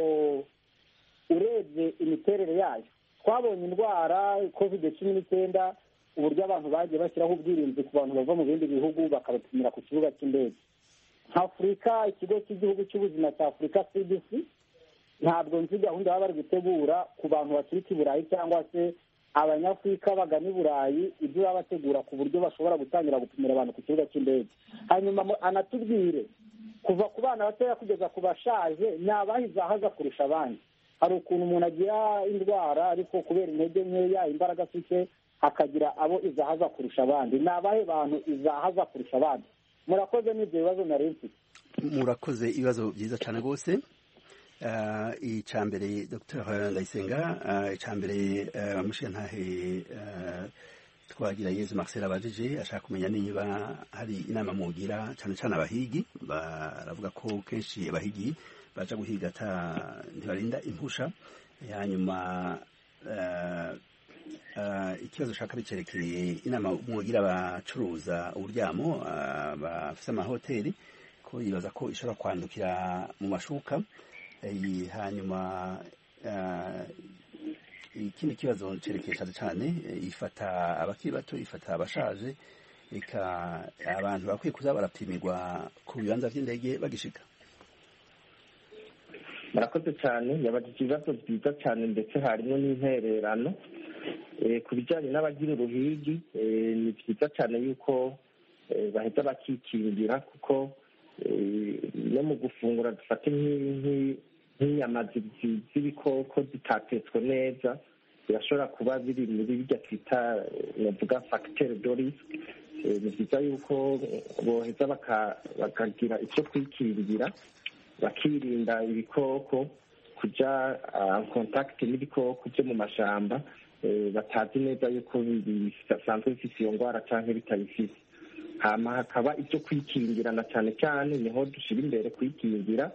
urebye imiterere yayo, twabonye indwara COVID-19 uburyo abantu bagiye bashyiraho ubwirinzi ku bantu bava mu bindi bihugu bakabapimira ku kibuga cy'indege. Afurika, ikigo cy'igihugu cy'ubuzima cya Afurika CDC, ntabwo nzi gahunda baba bari gutegura ku bantu baturuka i Burayi cyangwa se abanyafurika bagana i Burayi, ibyo baba bategura ku buryo bashobora gutangira gupimira abantu ku kibuga cy'indege. hanyuma anatubwire kuva ku bana batoya kugeza ku bashaje ni abahizahaza kurusha abandi. hari ukuntu umuntu agira indwara ariko kubera intege nkeya, imbaraga afite, hakagira abo izahaza kurusha abandi. ni abahe bantu izahaza kurusha abandi? murakoze n'ibyo bibazo nari mfite. murakoze, ibibazo byiza cyane rwose. icya mbere Dr Ndayisenga, icya mbere mushintahe twagira Yezu Marcel abajije ashaka kumenya niba hari inama mugira cyane cyane abahigi. baravuga ko kenshi abahigi baja guhiga ntibarinda impusha. hanyuma ikibazo ushaka bicerekeye inama mugira abacuruza uburyamo bafite amahoteli, ko yibaza ko ishobora kwandukira mu mashuka. hanyuma ikindi kibazo cerekeye cyane cyane ifata abakiri bato, ifata abashaje, eka abantu bakwiye kuza barapimirwa ku bibanza by'indege bagishika. murakoze cyane, yabajije ibibazo byiza cyane ndetse harimo n'intererano. ku bijyanye n'abagira uruhigi, ni byiza cyane yuko bahita bakikingira, kuko no mu gufungura dufate nk'inyama z'ibikoko zitatetswe neza, birashobora kuba biri muri bijya twita navuga facteur de risque. ni byiza yuko boheza bakagira icyo kwikingira, bakirinda ibikoko kujya contact n'ibikoko byo mu mashamba batazi neza yuko bisanzwe bifite iyo ndwara cyangwa bitabifite. hama hakaba icyo kwikingirana cyane cyane, niho dushyira imbere kwikingira.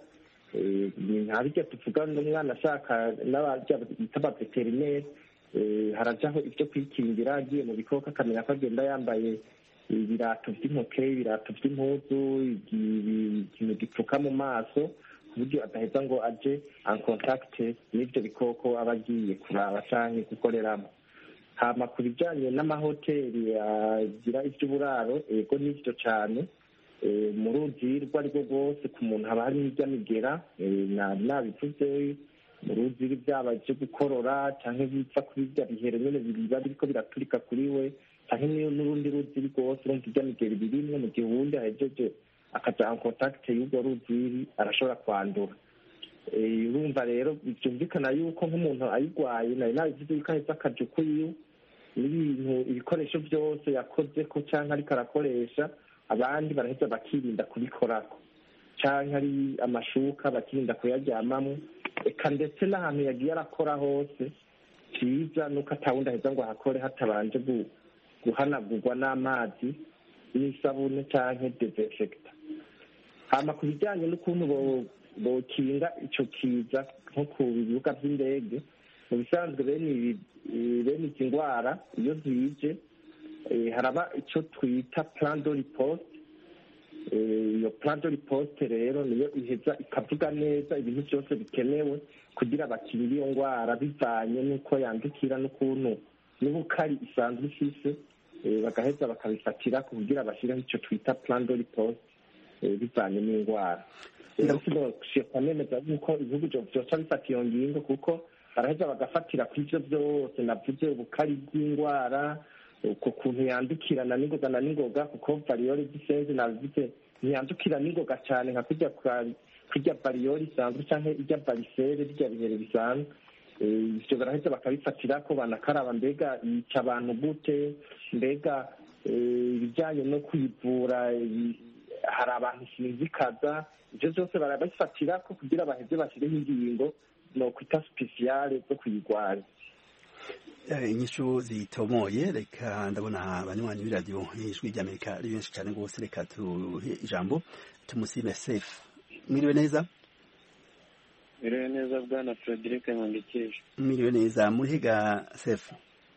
ntabijya tuvuga ngo umwana ashaka n'abarya bita abaveterineri harajaho ibyo kwikingira agiye mu bikoko akamenya ko agenda yambaye ibirato by'intoke, ibirato by'impuzu, ikintu gipfuka mu maso ku buryo adaheza ngo aje en contact n'ibyo bikoko aba agiye kuraba cyangwa gukoreramo. hama ku bijyanye n'amahoteli agira iby'uburaro ego n'ibyo cyane mu ruzi rwo ari rwo rwose ku muntu haba hari n'iby'amigera nabivuze mu ruzi byaba ibyo gukorora cyangwa bipfa kuri bya bihere nyine biba biriko biraturika kuri we cyangwa n'urundi ruzi rwose urumva iby'amigera birimwe mu gihe uwundi ahejeje akaja en contact y'urwo ruzi arashobora kwandura. Urumva rero byumvikana yuko nk'umuntu ayigwaye nari nabivuze yuko aheza akaja ukwiwe n'ibintu ibikoresho byose yakoze ko cyangwa ariko arakoresha abandi baraheza bakirinda kubikorako cyangwa ari amashuka bakirinda kuyaryamamo eka ndetse n'ahantu yagiye arakora hose cyiza nuko atawundi aheza ngo ahakore hatabanje guhanagurwa n'amazi n'isabune cyangwa desinfecta. hama ku bijyanye n'ukuntu bokinga ico kiza nko ku bibuga by'indege mu bisanzwe bene izi ndwara iyo zije haraba icyo twita plan de riposte. Iyo plan de riposte rero niyo iheza ikavuga neza ibintu byose bikenewe kugira bakinge iyo ndwara bivanye n'uko yandukira n'ukuntu n'ubukari isanzwe ifise bagaheza bakabifatira kugira bashyiraho icyo twita plan de riposte bivanye n'indwara. nemeza yuko ibihugu byose bifata iyo ngingo kuko baraheza bagafatira ku ivyo byose navuze ubukari bw'indwara uko kuntu yandukirana n'ingoga kuko variyole z'isenzi navuze ntiyandukira n'ingoga cyane nka kurya variyole isanzwe canke irya varisere rya bihere bisanzwe. Ivyo baraheza bakabifatira ko banakaraba mbega yica abantu gute, mbega ibijyanye no kwivura hari abantu sinzikaza, ivyo byose barabifatira ko kugira baheze bashyireho ingingo no kwita spesiyale zo kuyigwanya. inyishu zitomoye reka ndabona abanywanyi b'iradiyo ijwi ry'Amerika ari benshi cyane rwose reka tuhe ijambo tumusime Sefu. Mwiriwe neza? Mwiriwe neza bwana Frederic Nkundikije. Mwiriwe neza muri higa Sefu?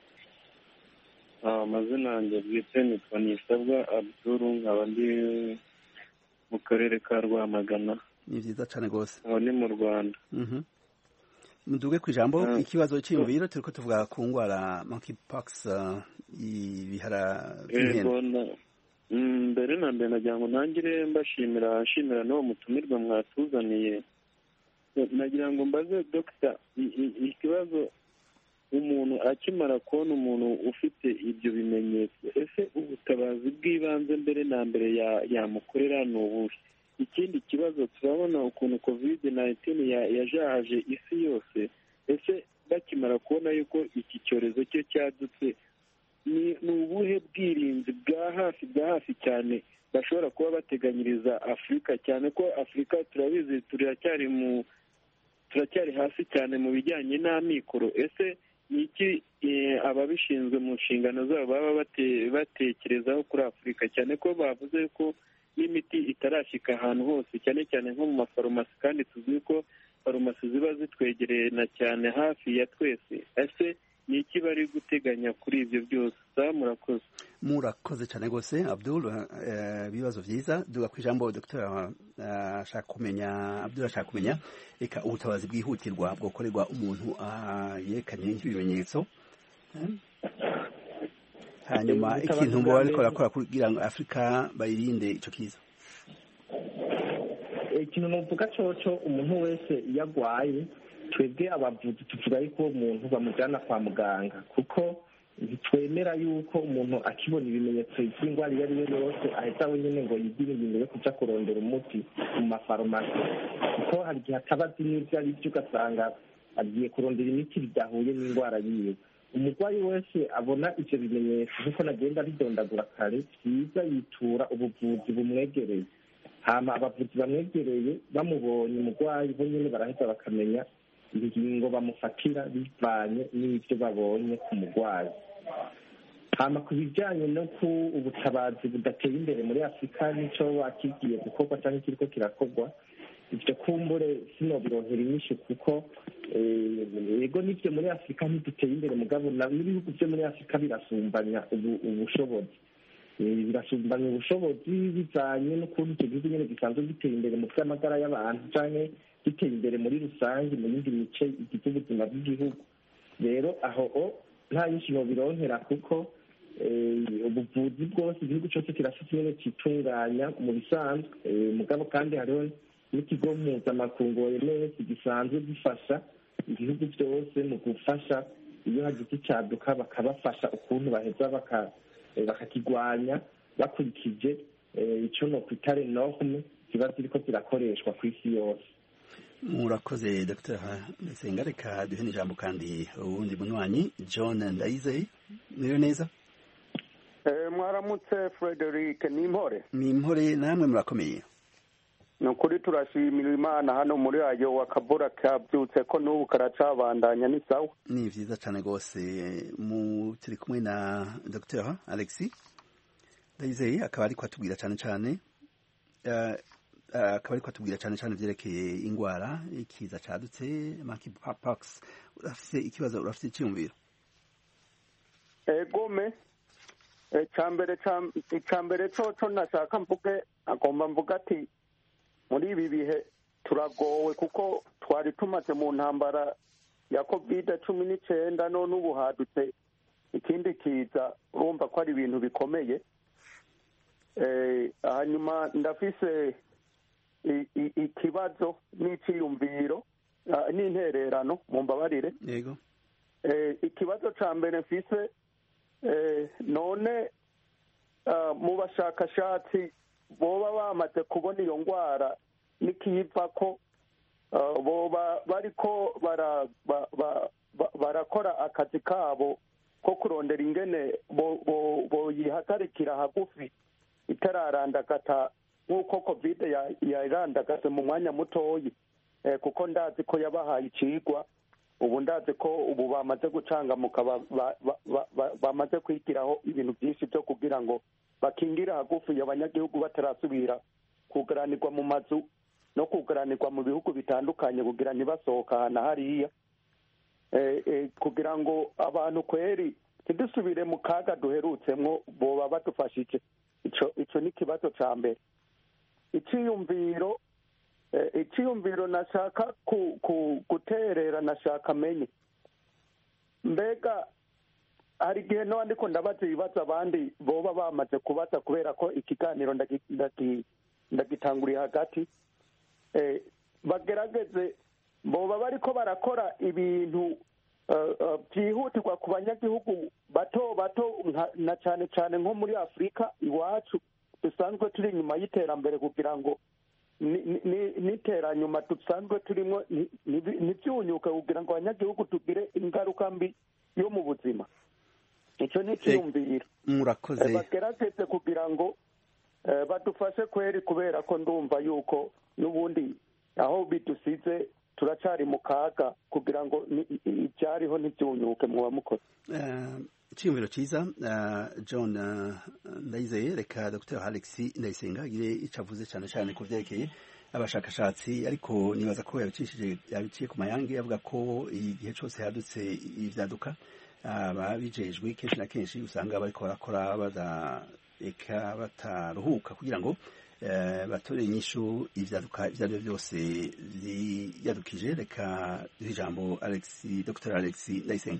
Amazina yanjye bwite nitwa Nisabwa Abdul nkaba ndi mu karere ka Rwamagana. Ni byiza cyane rwose. Aho ni mu Rwanda. Muduge ku ijambo ikibazo cy'imibiro turiko tuvuga ku ngwara monkeypox ibihara by'ihene. Mbere na mbere nagira ngo ntangire nshimira n'uwo mutumirwa mwatuzaniye. Nagira ngo mbaze Dr. ikibazo umuntu akimara kubona umuntu ufite ibyo bimenyetso ese ubutabazi bw'ibanze mbere na mbere yamukorera ni ubuhe? Ikindi kibazo turabona ukuntu COVID-19 yajahaje isi yose, ese bakimara kubona yuko iki cyorezo cyo cyadutse ni ubuhe bwirinzi bwa hafi cyane bashobora kuba bateganyiriza Afurika, cyane ko Afurika turabizi turacyari hasi cyane mu bijyanye n'amikoro. Ese ni iki ababishinzwe mu nshingano zabo baba batekerezaho kuri Afurika, cyane ko bavuze ko n'imiti itarashyika ahantu hose cyane cyane nko mu mafarumasi, kandi tuzi ko farumasi ziba zitwegereye na cyane hafi ya twese. Ese ni iki bari guteganya kuri ibyo byose? Murakoze. Murakoze cyane rwose Abdul, ibibazo byiza. Duga ku ijambo Dr. ashaka kumenya reka ubutabazi bwihutirwa bwokorerwa umuntu yerekanye nk'ibimenyetso, hanyuma ikintu ngo bariko barakora kugira ngo Afurika bayirinde ico kiza. Ikintu novuga coco umuntu wese iyo agwaye twebwe abavuzi tuvuga yuko umuntu bamujyana kwa muganga, kuko ntitwemera yuko umuntu akibona ibimenyetso by'indwara iyo ari yo yose ahita wenyine ngo yigire ingingo yo kuja kurondera umuti mu mafarumasi, kuko hari igihe ataba azi n'ibyo ari byo ugasanga agiye kurondera imiti bidahuye n'indwara yiwe. Umurwayi wese abona ivyo bimenyetso nk'uko nagenda bidondagura kare, vyiza yitura ubuvuzi bumwegereye, hama abavuzi bamwegereye bamubonye umurwayi bo nyene baraheza bakamenya ingingo bamufatira bivanye n'ivyo babonye ku murwayi. hama ku bijyanye no ku ubutabazi budateye imbere muri afurika n'icyo bakigiye gukorwa cyangwa ikiriko kirakorwa ibyo kumbure sinobirohera inyinshi kuko yego n'ibyo muri afurika ntiduteye imbere mugabo n'ibihugu byo muri afurika birasumbanya ubushobozi birasumbanya ubushobozi bijyanye n'ukuntu icyo gihugu nyine gisanzwe giteye imbere mu by'amagara y'abantu cyangwa giteye imbere muri rusange mu yindi mice igize ubuzima bw'igihugu rero aho nta nyinshi nobironkera kuko ubuvuzi bwose igihugu cyose kirafite nyine cyitunganya mu bisanzwe mugabo kandi hariho n'ikigo mpuzamakungu OMS gisanzwe gifasha ibihugu byose mu gufasha iyo hagize icyaduka bakabafasha ukuntu baheza bakakigwanya bakurikije icyo no kwita norme ziba ziriko zirakoreshwa ku isi yose. Murakoze Dr. Ndayisenga, reka duhe n'ijambo kandi uwundi munywanyi John Ndayizeye. Muriyo neza? Mwaramutse Frederic Nimpore. Nimpore, namwe murakomeye? Ni ukuri turashimira Imana hano muri ayo wakabura kabyutse ko n'ubu karacabandanya ni sawa. Ni vyiza cane gose. Turi kumwe na Dr. Alexis Ndayizeye akaba ariko atubwira cane cane vyerekeye ingwara ikiza cadutse monkeypox. Urafise ikibazo, urafise icyumviro? Egome icambere coco nashaka agomba mvuga ati muri ibi bihe turagowe kuko twari tumaze mu ntambara ya COVID-19 none ubu hadutse ikindi kiza, urumva ko ari ibintu bikomeye. Hanyuma ndafise ikibazo n'iciyumviro n'intererano mu mbabarire. Yego. Ikibazo ca mbere mfise none mu bashakashatsi boba bamaze kubona iyo ngwara n'ikiyivako boba bariko barakora akazi kabo ko kurondera ingene boyihagarikira hagufi itararandagata nk'uko covid yarandagase mu mwanya mutoyi, kuko ndazi ko yabahaye icigwa. Ubu ndazi ko ubu bamaze gucangamuka, bamaze kwigiraho ibintu byinshi byo kugira ngo bakingira hagufi abanyagihugu batarasubira kugaranirwa mu mazu no kugaranirwa mu bihugu bitandukanye kugira ntibasohoka ahantu hariya, kugira ngo abantu kweri ntidusubire mu kaga duherutsemwo boba badufashije. Ico ni ikibazo ca mbere. Iciyumviro nashaka guterera, nashaka menye mbega hari igihe no ndiko ndabaza ibibazo abandi boba bamaze kubaza kubera ko ikiganiro ndagitanguriye hagati, bagerageze boba bariko barakora ibintu byihutirwa ku banyagihugu bato bato na cane cane nko muri Afurika iwacu dusanzwe turi inyuma y'iterambere, kugira ngo n'iteranyuma dusanzwe turimo ntibyunyuke kugira ngo abanyagihugu tugire ingaruka mbi yo mu buzima. Icyo ni ikiyumviro. Murakoze. Bagerageze kugira ngo badufashe kweri, kubera ko ndumva yuko n'ubundi aho bidusize turacari mu kaga, kugira ngo ibyariho ntibyunyuke muba mukoze. Icyumviro cyiza John Ndayizeye. Reka Dr. Alexis Ndayisenga agire icyo avuze cyane cyane ku byerekeye abashakashatsi, ariko nibaza ko yabiciye ku mayange avuga ko igihe cyose hadutse ibyaduka ababijejwe kenshi na kenshi usanga bariko barakora badareka bataruhuka kugira ngo batore inyishu ivyaduka ivyo ari byo byose vyadukije. Reka duhe ijambo Dr. Alexis Ndayisenga.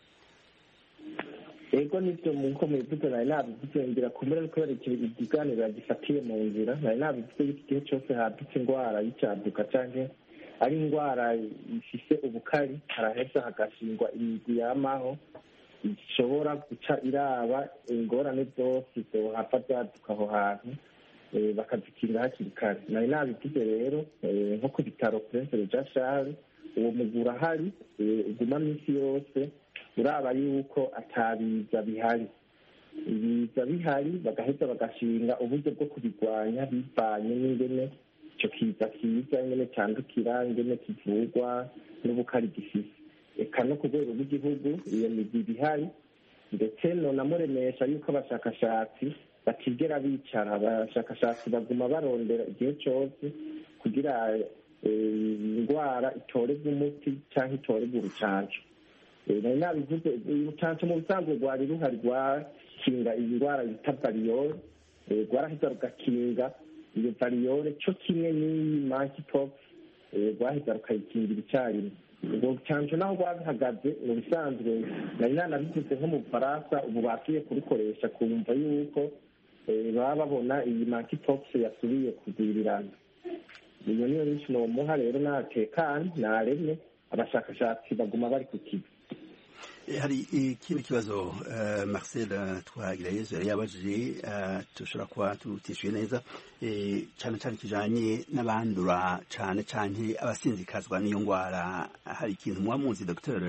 Ego nibyo muko mubivuze, nari nabivuze ngira kumera kubera ikiganiro yagifatiye mu nzira. Nari nabivuze igihe cyose hadutse ingwara y'icyaduka canke ari ingwara ifise ubukari, haraheza hagashingwa imigwi yamaho ishobora guca iraba ingorane zose zohava vyaduka aho hantu, bakazikinga hakiri kare. Nari nabivuze rero nko ku bitaro Prince Jean Charles uwo mugwi urahari, uguma minsi yose uraba yuko atabiza bihari. Ibiza bihari bagaheza bagashinga uburyo bwo kubigwanya bivanye n'ingene ico kiza kiza, ingene candukira, ingene kivurwa n'ubukari gifise. Eka no ku rwego rw'igihugu iyo migwi bihari, ndetse nonamuremesha yuko abashakashatsi batigera bicara. Abashakashatsi baguma barondera igihe cyose kugira indwara itorerwe umuti cyangwa itorerwe urucanco. nari nabivuze urucanco mu busanzwe rwari ruhari rwakinga iyi ndwara bita variyole, rwaraheza rugakinga iyo variyole cyo kimwe n'iyi monkeypox rwaheza rukayikingira icyarimwe. ubwo rucanco naho rwabihagaze mu bisanzwe nari nanabivuze nko mu Bufaransa, ubu basubiye kurukoresha kumva yuko baba babona iyi monkeypox yasubiye kugwirirana. iyo niyo nyinshi nomuha rero natekane naremye, abashakashatsi baguma bari ku kigo. hari ikindi kibazo Marcel Twagirayezu yari yabajije dushobora kuba tutishyuye neza, cyane cyane kijanye n'abandura cyane cyane abasinzikazwa n'iyo ndwara. hari ikintu muba muzi Dr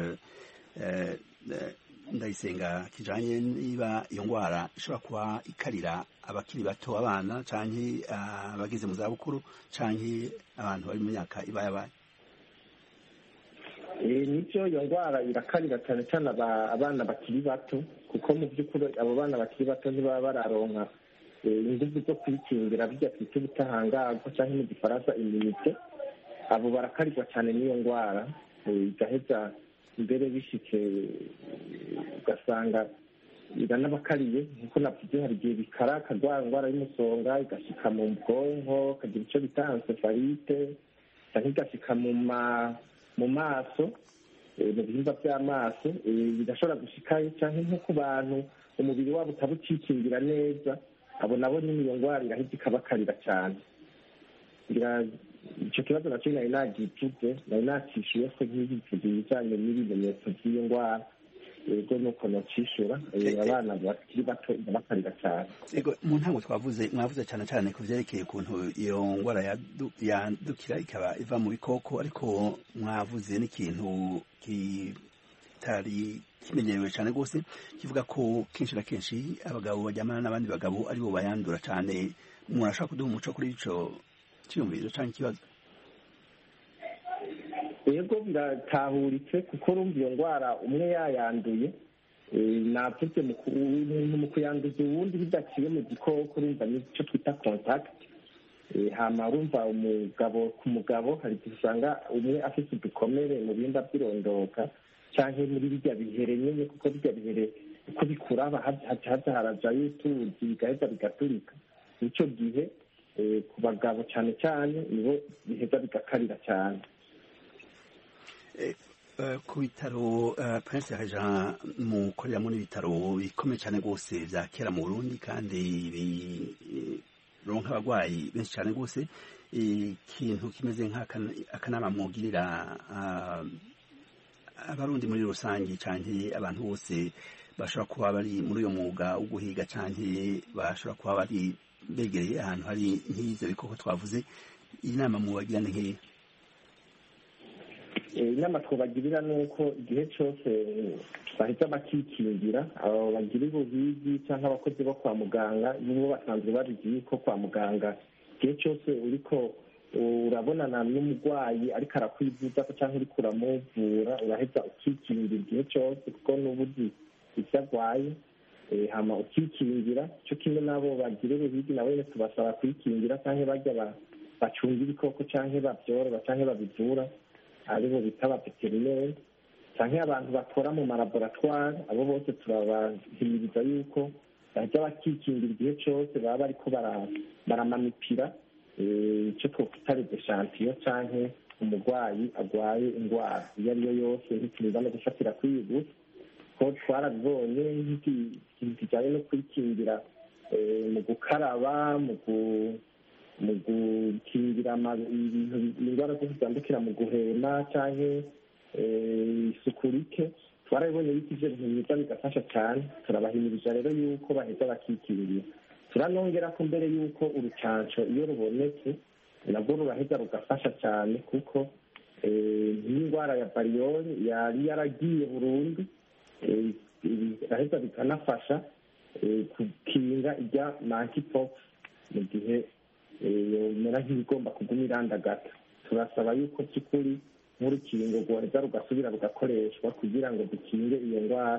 Ndayisenga kijanye niba iyo ndwara ishobora kuba ikarira abakiri bato, abana canke abageze mu zabukuru canke abantu bari mu myaka ibayabaye? nibyo, iyo ndwara irakarira cyane cyane abana bakiri bato, kuko mu by'ukuri abo bana bakiri bato ntibaba bararonka ingufu zo kwikingira bijya twita ubutahangarwa cyangwa mu gifaransa immunite. abo barakarirwa cyane n'iyo ndwara, igaheza mbere bishitse ugasanga iranabakariye. nkuko navuze hari igihe bikara akagwara indwara y'umusonga igashika mu bwonko, kagira icyo bita encephalite, cyangwa igashika mu maso, mu bihimba by'amaso, bigashobora gushikayo. cyangwa nko ku bantu umubiri wabo utaba ucikingira neza, abo nabo nyine iyo ndwara irahita ikabakarira cyane. icyo kibazo nacyo nari nagivuze, nari nacishuye ko nk'ibivuze ibijyanye n'ibimenyetso by'iyo ndwara, ego nuko nocishura abana bakiri bato irabakarira cyane. Ego mu ntango mwavuze cyane cyane ku vyerekeye ukuntu iyo ndwara yandukira ikaba iva mu bikoko, ariko mwavuze n'ikintu kitari kimenyerewe cyane rwose, kivuga ko kenshi na kenshi abagabo bajyamana n'abandi bagabo aribo bayandura cyane. umuntu ashobora kuduha umuco kuri ico cyiyumviro cyangwa ikibazo? yego biratahuritse, kuko urumva iyo ndwara umwe yayanduye, navuze mu kuyanduza uwundi bidaciye mu gikoko, urumva nicyo twita contact. hama urumva umugabo ku mugabo hari igihe usanga umwe afite udukomere mu bihimba by'irondoka cyangwa muri bijya bihere nyine, kuko bijya bihere uko bikura haza harajayo utuzi bigaheza bigaturika. nicyo gihe ku bagabo cyane cyane nibo biheza bigakarira cyane. ku bitaro Prince Jean mukoreramo n'ibitaro bikomeye cyane rwose bya kera mu Burundi, kandi bironka abarwayi benshi cyane rwose. ikintu kimeze nk'akanama mwugirira abarundi muri rusange, cyane abantu bose bashobora kuba bari muri uyo mwuga wo guhiga, cyane bashobora kuba bari begereye ahantu hari nk'ivyo bikoko twavuze, inama mubagira ni nk'iyi? inama twabagirira ni uko igihe cyose bahita bakikingira. abo bagira ubuhigi cyangwa abakozi bo kwa muganga nibo basanzwe babizi yuko kwa muganga igihe cyose uriko urabonana n'umurwayi ariko arakwivuza cyangwa uriko uramuvura, uraheza ukikingira igihe cyose, kuko n'ubu uzi icyo arwaye. hama ukikingira cyo kimwe n'abo bagira ubuhigi nabo nyine tubasaba kwikingira, cyangwa bajya bacunga ibikoko cyangwa babyorora cyangwa babivura, aribo bita abaveterineri, cyangwa abantu bakora mu malaboratwari. abo bose turabahimiriza yuko bajya bakikingira igihe cyose baba bariko baramanipira icyo twokwita redeshantiyo, cyangwa umurwayi arwaye indwara iyo ari yo yose, ntiturinda no gufatira kwiyi gusa, ko twarabibonye ikintu kijyanye no kwikingira mu gukaraba, mu gukingira indwara zose zandukira mu guhema cyangwa isuku rike. twarabibonye yuko ivyo bintu biza bigafasha cyane. turabahimirije rero yuko baheza bakikingira. turanongera ko mbere yuko urucanco iyo rubonetse nabwo ruraheza rugafasha cyane, kuko nk'indwara ya variyole yari yaragiye burundu, biraheza bikanafasha gukinga irya monkeypox mu gihe yomera nk'ibigomba kuguma irandagata. turasaba yuko by'ukuri nk'urukingo rwoheza rugasubira rugakoreshwa kugira ngo dukinge iyo ndwara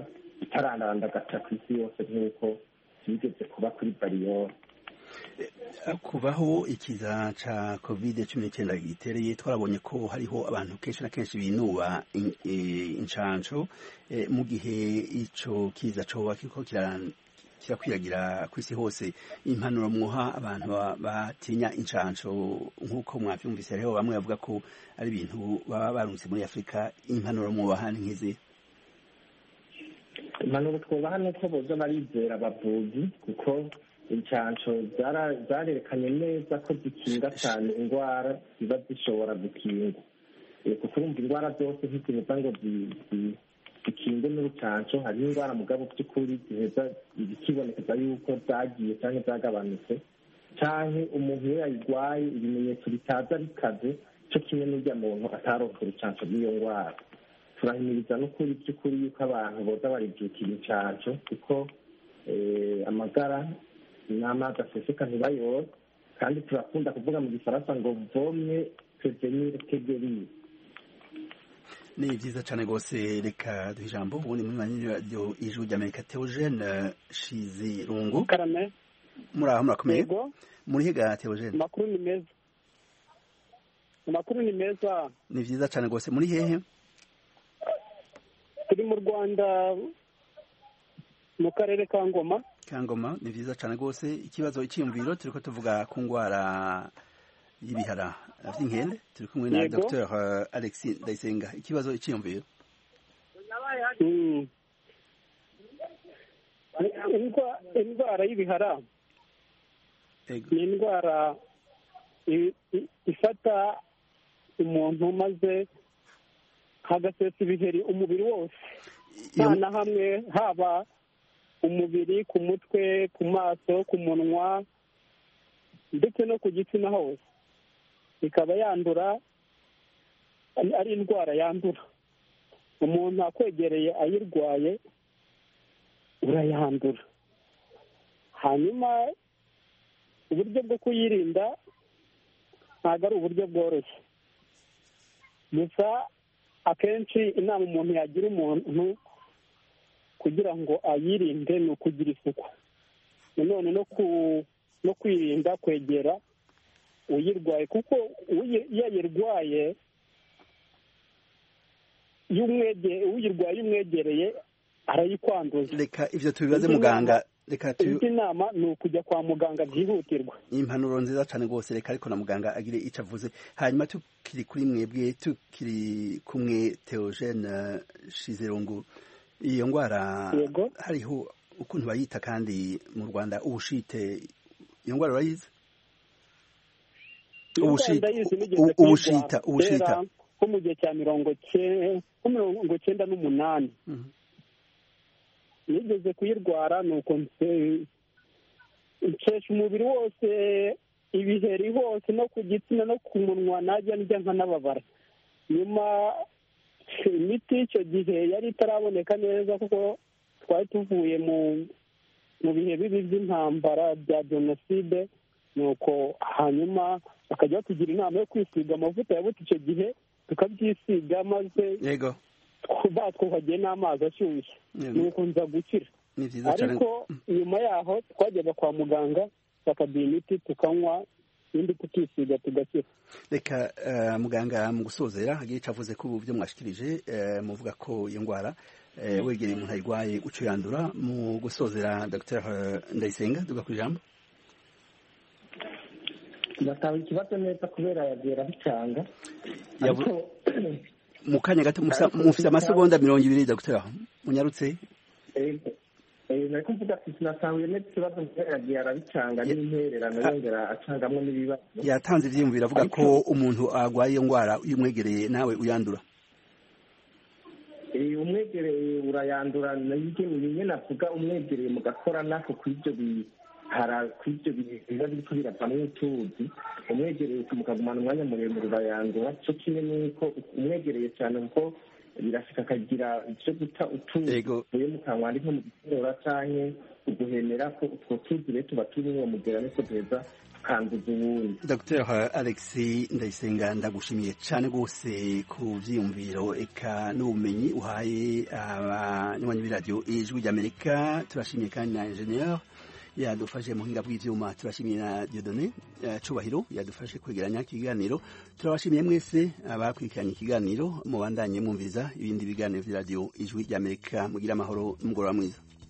itararandagata ku isi yose nk'uko byigeze kuba kuri bariyeri. kubaho ikiza ca covid-19 gitereye twarabonye ko hariho abantu kenshi na kenshi binuba incanco mu gihe ico kiza coba kiriko kirakwiragira kw'isi hose. Impanuro mwoha abantu batinya incanco nk'uko mwavyumvise, hariho bamwe bavuga ko ari ibintu baba barunse muri Afurika. Impanuro mwobaha ni nk'izi? impanuro twobaha ni uko boza barizera abavuzi, kuko incanco zarerekanye neza ko zikinga cyane indwara ziba zishobora gukingwa, kuko urumva indwara zose ntiziheza ngo zikingwe n'urucanco. hariho indwara mugabo by'ukuri ziheza zikibonekeza yuko zagiye cyangwa zagabanutse, cyangwa umuntu iyo yayirwaye ibimenyetso bitaza bikaze cyo kimwe n'urya muntu ataronka urucanco rw'iyo ndwara. turahimiriza n'ukuri by'ukuri yuko abantu boza barijukira incanco, kuko amagara n'amazi aseseka ntibayore, kandi turakunda kuvuga mu gifaransa ngo vomye prevenir que guérir. Ni vyiza cane gose. Reka duhe ijambo ubundi muri radio ijwi ry'Amerika, Theogene Shizirungu. Karame. Muraho murakomeye? Muri higa Theogene? Makuru ni meza. Makuru ni meza. Ni vyiza cane gose. Muri hehe? Turi mu Rwanda mu karere ka Ngoma. Kangoma. Ni vyiza cane gose. Ikibazo iciyumviro turiko tuvuga ku ngwara y'ibihara vy'inkende, turi kumwe na Dr. Alexis Ndayisenga. Ikibazo iciyumviro? Indwara y'ibihara ni indwara ifata umuntu maze hagasesa ibiheri umubiri wose, nta na hamwe, haba umubiri, ku mutwe, ku maso, ku munwa ndetse no ku gitsina hose. ikaba yandura, ari indwara yandura. Umuntu akwegereye ayirwaye urayandura. Hanyuma uburyo bwo kuyirinda ntabwo ari uburyo bworoshye, gusa akenshi inama umuntu yagira umuntu kugira ngo ayirinde ni ukugira isuku, nanone no kwirinda kwegera uyirwaye, kuko iyo ayirwaye uyirwaye umwegereye arayikwanduza. Reka ivyo tubibaze muganga. Indi nama ni ukujya kwa muganga byihutirwa. Impanuro nziza cyane rwose. Reka ariko na muganga agire icyo avuze. Hanyuma tukiri kuri mwebwe, tukiri kumwe Theogene Shizirungu, iyo ndwara hariho ukuntu bayita kandi mu Rwanda ubushite, iyo ndwara urayizi? Ubushita nko mu gihe cya 98 nigeze kuyirwara, nuko ncesha umubiri wose, ibiheri hose, no ku gitsina no ku munwa, najya njya nkanababara. Nyuma imiti icyo gihe yari itaraboneka neza, kuko twari tuvuye mu bihe bibi by'intambara bya jenoside, nuko hanyuma bakajya batugira inama yo kwisiga amavuta ya buto icyo gihe, tukabyisiga maze batwuhagiye n'amazi ashyushye, nuko nza gukira. Ariko nyuma yaho twajyaga kwa muganga bakaduha imiti tukanywa, indi tukisiga tugakira. Reka muganga mu gusozera hagiye icyo avuze ko byo mwashikirije, muvuga ko iyo ndwara wegereye umuntu ayirwaye uco yandura. Mu gusozera Dr. Ndayisenga duga ku ijambo. Ndataha ikibazo neza kubera yagera bicanga, ariko mu kanya gato mufite amasegonda 20 Dr. Munyarutse. Nariko mvuga ati sinatahuye neza ikibazo kubera yagiye arabicanga n'intererano yongera acangamwo n'ibibazo. Yatanze ivyiyumviro avuga ko umuntu agwaye iyo ndwara uyumwegereye nawe uyandura. Umwegereye urayandura, nyine navuga umwegereye mugakorana kw'ivyo biba biriko biravamwo utuzi, umwegereye mukagumana umwanya muremure urayandura. Cyo kimwe n'uko umwegereye cyane, kuko birashika akagira icyo guta utuzi tuvuye mu kanwa, ari nko mu gikorora canke kuduhemera ko utwo tuzire tuba turi uwo mugera niko duheza tukanduza uwundi. Dr Alex Ndayisenga ndagushimiye cyane rwose ku vyiyumviro eka n'ubumenyi uhaye abanywanyi b'iradiyo ijwi ry'Amerika. Turashimiye kandi na ingenieur yadufashe mu hinga bw'ivyuma. Turashimiye na Dieudonné Cubahiro yadufashe kwegeranya ikiganiro. Turabashimiye mwese abakurikiranye ikiganiro, mubandanye mwumviriza ibindi biganiro vy'iradiyo ijwi ry'Amerika. Mugira amahoro n'umugoroba mwiza.